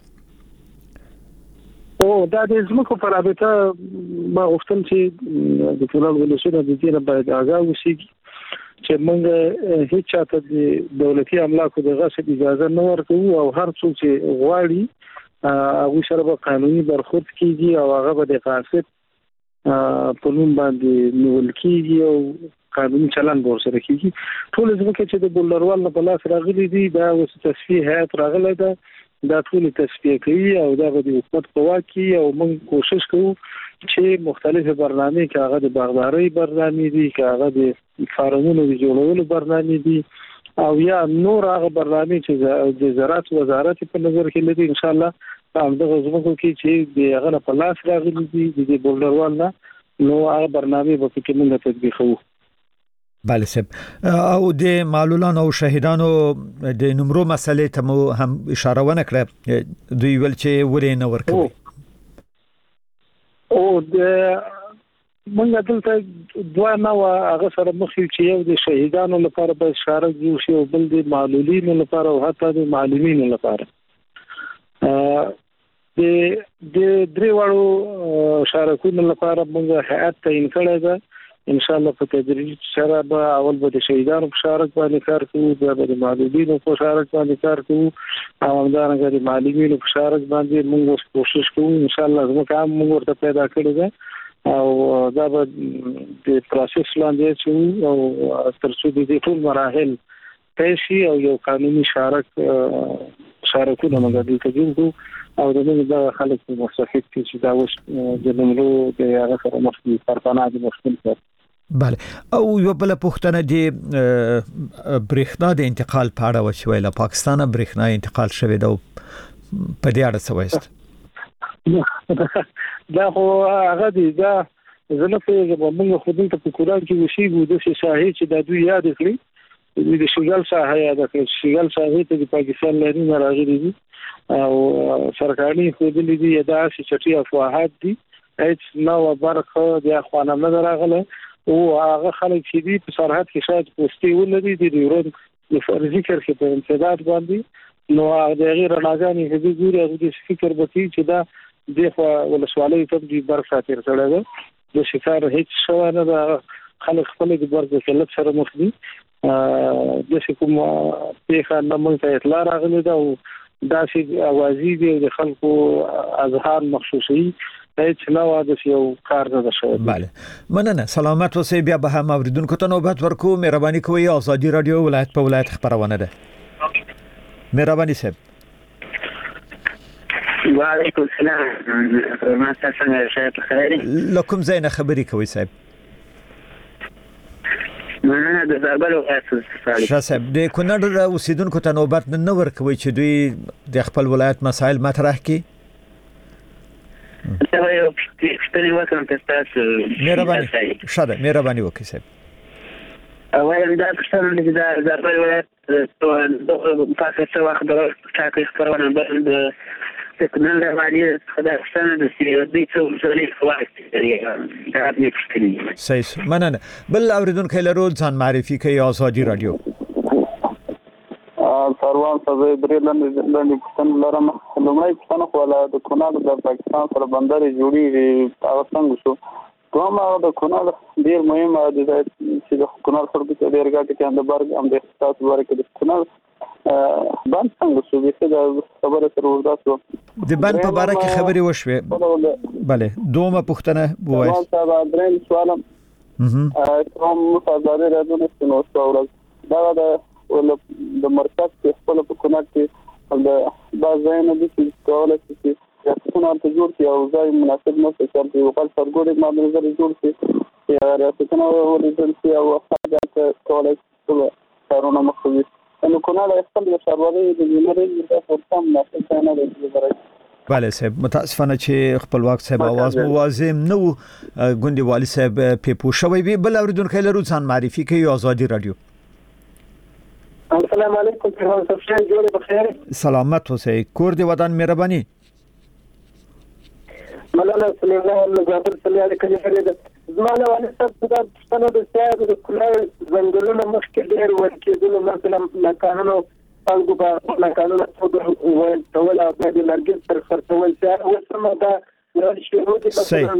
او دا د زموږ په رابطه ما غوښتل چې د ټولو ولسونو د دې باید آگاه وشي چې موږ هیڅ چاته د دولتي املاکو د غصب اجازه نه ورکوو او هر څوک چې غواړي هغه سره به قانوني برخورد کیږي او هغه به د قاصد په نوم باندې نیول کیږي او قانوني چلن به سره کیږي ټول ځکه چې د بولروال په لاس راغلي دي دا اوس تصفیه هيئت راغله ده دا ټول تصفیه کوي او دا د حکومت په واک کې او موږ کوشش کوو چې مختلفه برنامه کې هغه د باغداري برنامه دي کې هغه د فارمونو د جوړولو برنامه دي او یا نور هغه برنامه چې د زراعت وزارت په نظر کې لري ان شاء الله هم دغه زموږ کې چې د هغه په لاس راغلي دي د بولروال نه نو هغه برنامه به کې موږ تطبیقوو
بله سب او د معلولانو او شهیدانو د نمرو مسلې ته مو هم اشاره ونکړه دوی ول چې ورې نه ورکوي
او د موږ دلته دوه نو هغه سره مخې چې یو د شهیدانو لپاره به اشاره جوړ شي او بل د معلولینو لپاره او حتی د معلمینو لپاره د د درې وړو شارکونو لپاره موږ هيئت تعیین کړی ده ان شاء الله په تدریج سره به اول به د شهیدانو په شارک باندې کار کوو بیا به د معلولینو په شارک باندې کار کوو او همدارنګه د معلمینو په شارک باندې موږ کوشش کوو ان شاء الله زموږ هم موږ ورته پیدا کړی ده او دا به د پروسس لاندې چې او تر څو د ټول مراحل طی شي او یو قانوني شارک شارکونه موږ دلته جوړو او د موږ د خلک په مستحق چې دا اوس د نمرو د هغه سره مخکې پرپانا د مشکل سره
بله او یو بل پوښتنه دی برېښنا د انتقال په اړه وشوي له پاکستانه برېښنا انتقال شوی دا په دې اړه څه وایست
دا خو هغه دی دا زه نه پیژنم موږ خو دلته په کوران کې وشيګو د ساحې چې د دوی یاد کړی د شګل ساحه یاد کړی شګل ساحه ته د پاکستان لري نه راغلي دي او سرکاري خو دې دي دا چې چټي افواهات دي هیڅ نو برخه د اخوانه نه راغله او هغه خلک چې دي په سرحد کې شاید پوسټي ولري د ډیورن د فرضي کرکې په امتداد باندې نو هغه غیر رڼاګانې دې ګوري هغه د فکر بتی چې دا دغه ولسوالۍ ته د برخه تیر سره ده د شکار هیڅ شو نه دا خلک خپل د برخه کلت سره مخ دي د کوم پیښه نه مونږ ته اطلاع راغلی دا او دا چې اوازې دي د خلکو اذهان مخصوصي هیڅ نه واده یو کار نه شوی.
بله مننه سلامت اوسئ بیا به هم اوریدونکو ته نوبت ورکو مهرباني کوئ آزادي رادیو ولایت په ولایت خبرونه ده مهرباني صاحب
وعلیکم السلام ما تاسو نه شاید خیر
لکم زین خبري کوي صاحب
مننه د زابل ولایت
شاه صاحب د کونړ اوسیدونکو ته نوبت نه ورکوي چې دوی د خپل ولایت مسایل مطرح کړي
دا یو ستړي وکم تاسو
مهرباني شاده مهرباني وکړئ صاحب
اول دا څنګه چې دا زابل ولایت ته تاسو څه وخت راځي خبرونه د تکنل باندې خدای ستنه د سیاسي څورلې خواست لري دا دې پښتني
صحیح مننه بل اوریدونکو لرو ځان معرفي کوي آزادي رادیو
سروان سزا درېلن د پښتون لرم لومړی پښتون خو د کونړ د پاکستان سره بندرې جوړیږي او څنګه شو کومه د کونړ ډیر مهمه د چې د کونړ سره د ډیرګاټ کې اندبرګ هم د اقتصاد ورکې د کونړ باندې څنګه شو چې دا خبره تر ورځو
د باندې په اړه کې خبري وشوه bale دومره پښتنه وایي
دا درېم سوال کوم مصادره راځي نو څو دا د مرکز په خپل په کونړ کې د بازار د چې کولای شي چې څنګه ته جوړ شي او ځای مناسب نو څه چې په خپل سرګوري باندې نظر جوړ شي یا څنګه ورته شي او هغه کولای شي کارونه مخوي نو کونړ خپل د شاروالۍ د جمهوریت د فرصم نه څنګه نه لري
bale صاحب متاسفانه چې خپلواک صاحب आवाज موازم نو ګوندي والی صاحب په پوښوي به بل اوریدونکو لرو ځان معرفي کوي آزادي رادیو
السلام علیکم پیغام صاحب جوړ بخیر
سلامت اوسئ کور دی ودان مهرباني
مولانا سلیمان زابر صلی الله علیه وسلم زمانه والي صاحب دا څنګه د سیاست د کولای زنګلونه مخکې ډېر ورکېدل مثلا د قانونو څنګه په قانونو څخه ټول او د لرګي پر خرڅول چې اوسمه دا
صحیح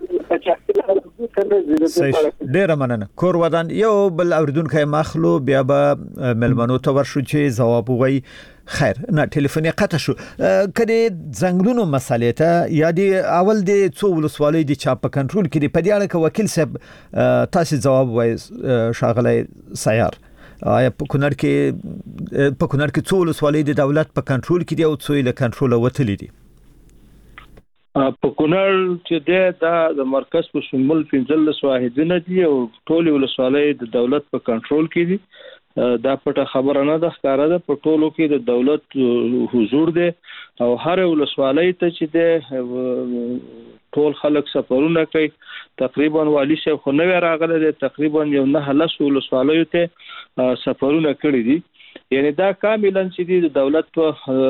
ډیر مننه کور ودان یو بل اوریدونکو مخلو بیا به ملمنو ته ورشو چې جواب وای خیر نه ټلیفون قطع شو کله زنګلونو مسالې ته یا دی اول دی څو ولسوالۍ دی چا په کنټرول کې دی په دې اړه کې وکیل صاحب تاسو جواب وای شاغلی سیار آیا په کونړ کې په کونړ کې څو ولسوالۍ دی دولت په کنټرول کې دی او څو له کنټرول وتلی دي
په کونړ چې دا د مرکز په شمول پنځلس واحدونه دي او ټول ولسوالۍ د دولت په کنټرول کې دي دا پټه خبره نه ده ښکاره ده په ټولو کې د دولت حضور دی او هر ولسوالۍ ته چې د ټول خلک سفرونه کوي تقریبا والی شه خو نو راغله د تقریبا یو نه لس ولسوالیو ته سفرونه کړی دي یعنی دا کاملا چې د دولت په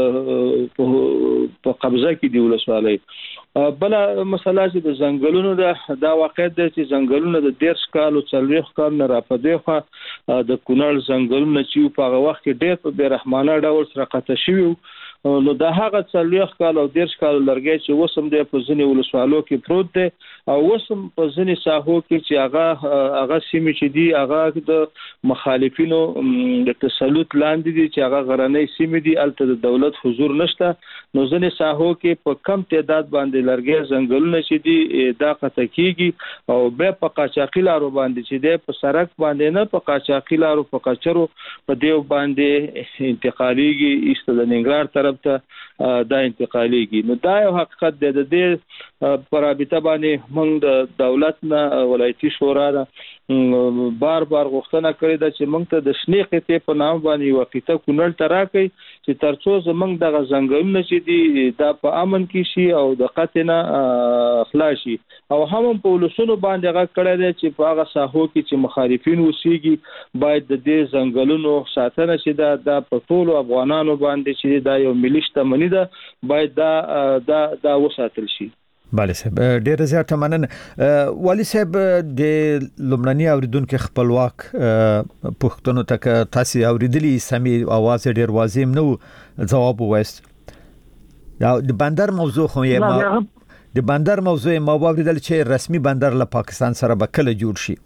په قبضه کې دی ولسوالۍ بل مسله چې د زنګلونو دا دا واقعیت دی چې زنګلونو د ډیر کال او څلويخ کال نه راپدې خو د کونړ زنګلونو چې په هغه وخت کې ډیر په بیرحمانه ډول سره قطع شوی نو دا هغه څلويخ کال او ډیر کال لرګي چې وسم د په ځینې ولسوالو کې پروت دی او وسم په ځینې ساحو کې چې هغه هغه سیمې چې دی هغه د مخالفینو د تسلط لاندې دي چې هغه غرنۍ سیمې دي الته د دولت حضور نشته نو ځینې ساحو کې په کم تعداد باندې لرګي ځنګلونه چې دي دا قطع کیږي او به په قاچاقي لارو باندې چې دی په سړک باندې نه په قاچاقي لارو په قاچرو په دیو باندې انتقاليږي ایست د ننګرهار طرف ته دا انتقاليږي نو دا یو حقیقت دی د دې پرابطه باندې موږ د دولت نه ولایتي شورا بار بار غوښتنه کړې ده چې موږ ته د شنې قطې په نام باندې وقته کونړ ته راکړي چې ترڅو زموږ دغه ځنګلونه چې دي دا په امن کې شي او د قطع نه خلاص شي او هم په ولسونو باندې هغه کړی دی چې په هغه ساحو کې چې مخالفین اوسېږي باید د دې ځنګلونو ساتنه چې دا د په ټولو افغانانو باندې چې دا یو ملي شتمني ده باید دا دا دا وساتل شي.
بله صاحب ډیر زیات مننه. والی صاحب د لومړني اوریدونکو خپلواک پښتنو ته تاسو اوریدلی سمي आवाज ډیر واضح نو جواب وایست. دا د بندر موضوع خو یې د بندر موضوع ما اوریدل چې رسمي بندر له پاکستان سره به کله جوړ شي.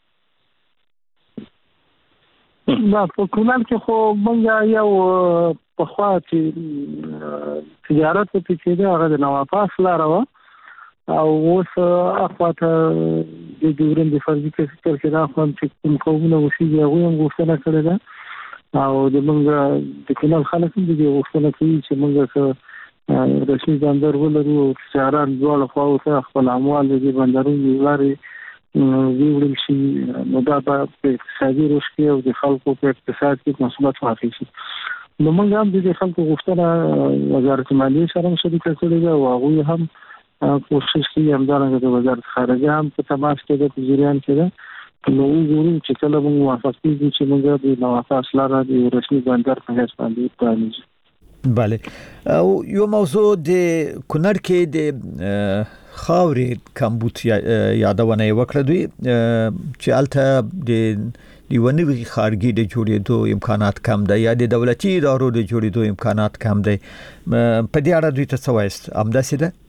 دا په کونړ کې خو موږ یو په خوا چې تجارت په کې دا هغه د نواپاس لار و او اوس اخواته د ډیورن د فرضي کې چې دا خپل چې کوم کومه وسیله هغه هم غوښتنه کړې ده او د موږ د کونړ خلک هم د غوښتنه کوي چې موږ رسمي بندر ولرو او تجارت ډول خو او خپل اموال د بندرونو لاري ویول شي نو دا په اقتصادي رشد او د خلکو په اقتصاد کې مثبت واقع شي. نو موږ هم د خلکو غوښتنه وزارت مالیې سره شریک کړې ده او هغه هم کوشش کوي همدارنګه د وزارت خارجه هم په تماس کې د جریان کې ده نو وګورو چې کله موږ موافق کیږو چې موږ د نواپاس لاره د رسمي بندر په هیڅ باندې پرانیزو.
بله او یو موضوع د کونړ کې د خاورې کمبود یادونه وکړه دوی چې الته د دیونی خارګي د جوړېدو امکانات کم دي یا د دولتي ادارو د جوړېدو امکانات کم دي په دې اړه دوی ته څه وایست امداسي ده؟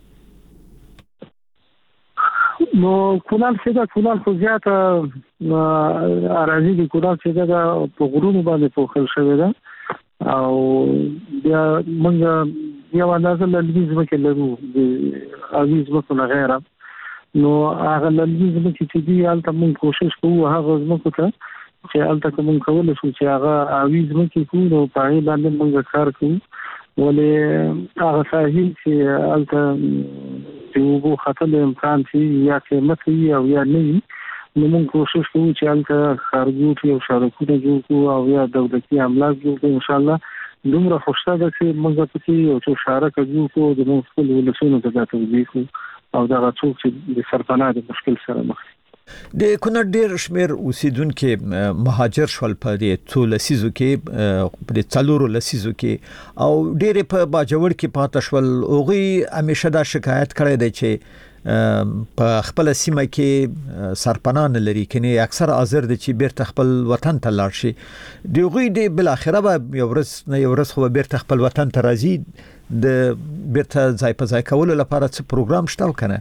نو کونړ چې دا کونړ په زیاته اراضي د کونړ چې دا په غرونو باندې پوښل شوی ده او بیا موږ یو اندازه لږ ځمکه لرو د اویز ځمکو نه غیره نو هغه لږ ځمکه چې دی البته موږ کوشش کوو هغه ځمکو ته چې البته موږ کولای شو چې هغه اویز ځمکه کوو نو په هغه باندې موږ کار کوو ولې هغه ساحل چې البته چې وګو خطر امکان چې یا قیمت وي او یا نه وي نو موږ کوشش کوو چې البته خارجي او شرکتونه جوړ کوو او یا دولتي املاک جوړ کوو ان شاء الله دومره خوشاله ده چې موږ په کې یو څو شارک جوړ کوو د موږ خپل ولسونو ته ګټه کوو او دا څوک چې د سرپناه د مشکل سره مخ
د کونړ ډیر شمیر اوسیدونکو مهاجر شول په دې څو لسیزو کې په څلورو لسیزو کې او ډیر په باجوړ کې پاتې شول اوغي همیشه دا شکایت کړی دی چې په خپل سیمه کې سرپناه لري کني اکثر حاضر دي چې بیرته خپل وطن ته لاړ شي دوی د بل اخره به یو ورځ نه یو ورځ خو بیرته خپل وطن ته راځي د بیرته ځای په ځای کولو لپاره څه پروګرام شته کنه؟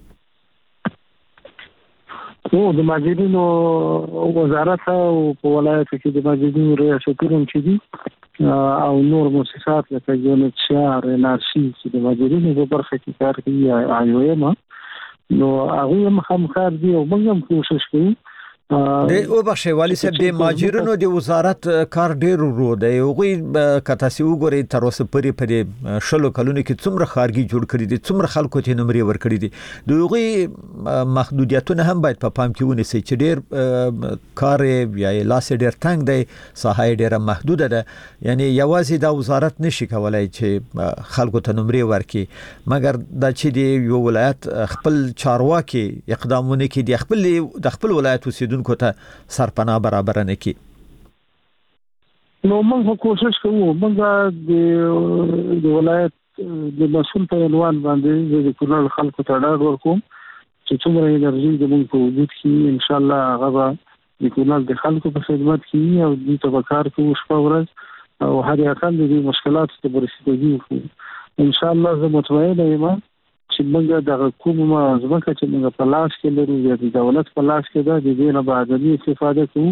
او د ماجرینو وزارت او په ولایت کې د ماجرینو ریاستونو چې دي او نور مؤسسات لکه یونت شهر نارسي چې د ماجرینو په برخه کې کار کوي آی او ایم نو هغه هم کار دی او موږ هم کوشش کوو
د او بخښي والی صاحب د ماجرونو د وزارت کار ډیر ورو دی هغه کته سی وګوري تر اوسه پرې په شلو کلونو کې څومره خارګي جوړ کړی دي څومره خلکو ته نمرې ور کړی دي دوی محدودیتونه هم باید په پام کې ونیسي چې ډیر کار یا لاس ډیر تنگ دی ساحه ډیر محدوده ده یعنی یوازې د وزارت نشي کولای چې خلکو ته نمرې ورکړي مګر د چې دی یو ولایت خپل چارواکي اقدامونه کوي د خپل د خپل ولایت وسیدو کو ته سرپناه برابر نه کی
نو موږ کوشش کوو موږ د د ولایت د مسؤل په عنوان باندې د کونړ خلکو ته ډاډ ورکوم چې څومره انرژي د موږ په وجود کې ان شاء الله هغه د کونړ د خلکو په خدمت کې او د تبکار کوو شپه ورځ او هر اقل د مشکلات ته ورسېږي ان شاء الله زه مطمئن یم چې موږ د کومه ځمکه چې موږ په لاس کې لرو یا د دولت په لاس کې ده د دې نه بعدني استفاده کوو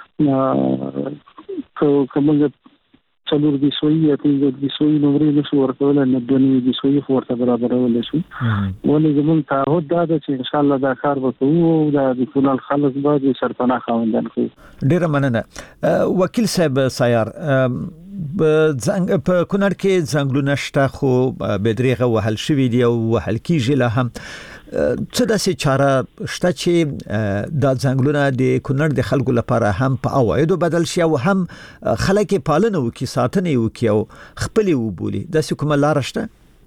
کومه څلور د سوي یا د سوي نمبرې نشو ورکول نه دونی د سوي ورته برابرول شي ولې زموږ تعهد دا ده چې ان شاء الله دا کار وکړو او د کونړ خلک به د سرپناه خاوندان کوي.
ډیر مننه وکیل صاحب سایار په کونړ کې ځنګلونه شته خو بدريغه وهل شوی دی او وهل کیږي له هم څه داسې چاره شته چې دا ځنګلونه د کونړ د خلکو لپاره هم په اوایدو بدل شي او هم خلک پالنه وکړي ساتنه وکړي او خپل وبولي داسې کومه لار شته؟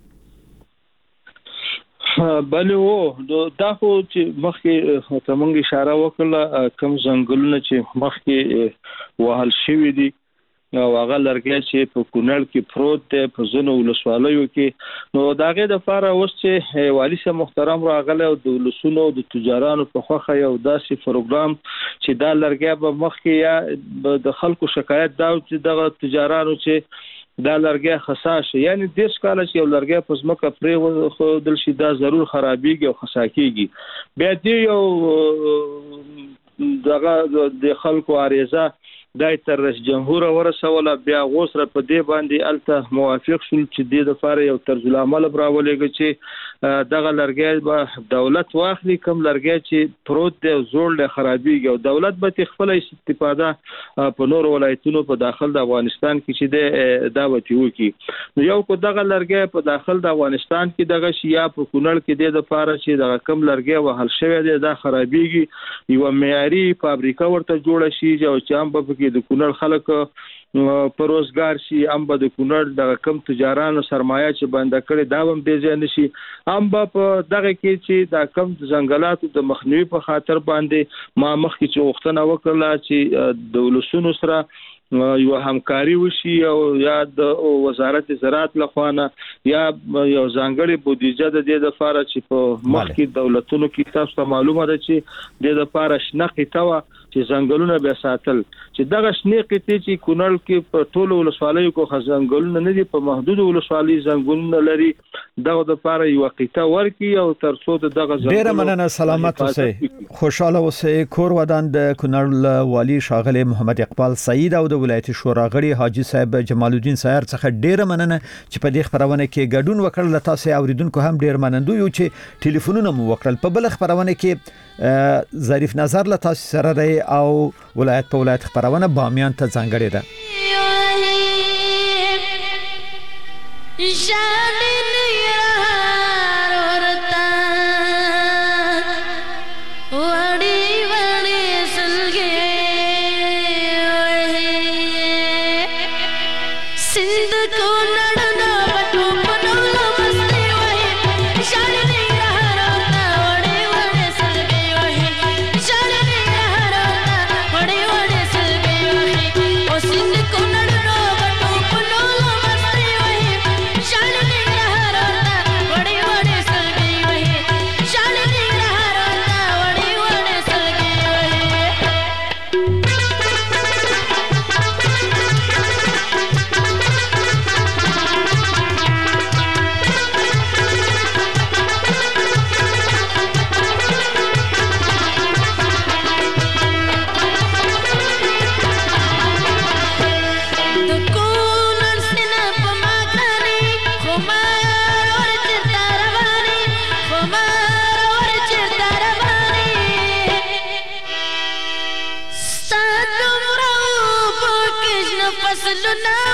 بله و دا خو چې مخکې تمنګ اشاره وکړه کم ځنګلونه چې مخکې وهل شوي دي او هغه لرګي چې په کونړ کې پروت دی په ځینو ولسوالیو کې نو د هغې دپاره اوس چې والي صاحب محترم راغلی او د ولسونو د تجارانو په خوښه یو داسې پروګرام چې دا لرګي به مخکې یا د خلکو شکایت دا چې دغه تجارانو چې دا لرګي خسا شي یعنی دیش کاله چې یو لرګي په ځمکه پرې خودل شي دا ضرور خرابېږي او خسا کېږي بیا دې یو دغه د خلکو عریضه دای تر رئیس جمهور ورسوله بیا غوسره په دې باندې الته موافق شول چې د لپاره یو طرز العمل براولېږي چې دغه لرګي به دولت واخلي کوم لرګي چې پروت دی زوړ له خرابېږي او دولت به خپل استفاده په نور ولایتونو په داخل د افغانستان کې چې دا وتی وکي نو یو کو دغه لرګي په داخل د افغانستان کې دغه شیا په کونړ کې د لپاره چې دغه کم لرګي وهل شوی دی دا خرابېږي یو معیاري فابریکه ورته جوړه شي چې هم په د کونړ خلک په روزګار شي هم به د کونړ د کم تجارانو سرمایه چې بنده کړي دا هم بې ځای نشي هم به په دغه کې چې دا کم ځنګلاتو د مخنیوي په خاطر باندې ما مخکې چې غوښتنه وکړله چې د ولسونو سره یو همکاري وشي او یا د وزارت زراعت لخوا نه یا یو ځانګړي بودیجه د دې لپاره چې په مخکې دولتونو کې تاسو ته معلومه ده چې د لپاره شنقې توا چې ځنګلونه به ساتل چې دغه شنقې ته چې کونړ کې په ټولو ولسوالیو کې ځنګلونه نه دي په محدود ولسوالۍ ځنګلونه لري دغه لپاره یو قطعه ورکي او تر څو دغه ځنګل
ډیر مننه سلامت اوسئ خوشاله اوسئ کور ودان د کونړ والی شاغله محمد اقبال سعید او د ولایت شورا غړي حاجی صاحب جمال الدین سایر څخه ډیر مننه چې په دې خبرونه کې ګډون وکړل تاسو اوریدونکو هم ډیر منندوی یو چې ټلیفونونه مو وکړل په بل خبرونه کې ظریف نظر له تاسو سره دی او ولایت په ولایت خبرونه بامیان ته ځانګړې ده
Luna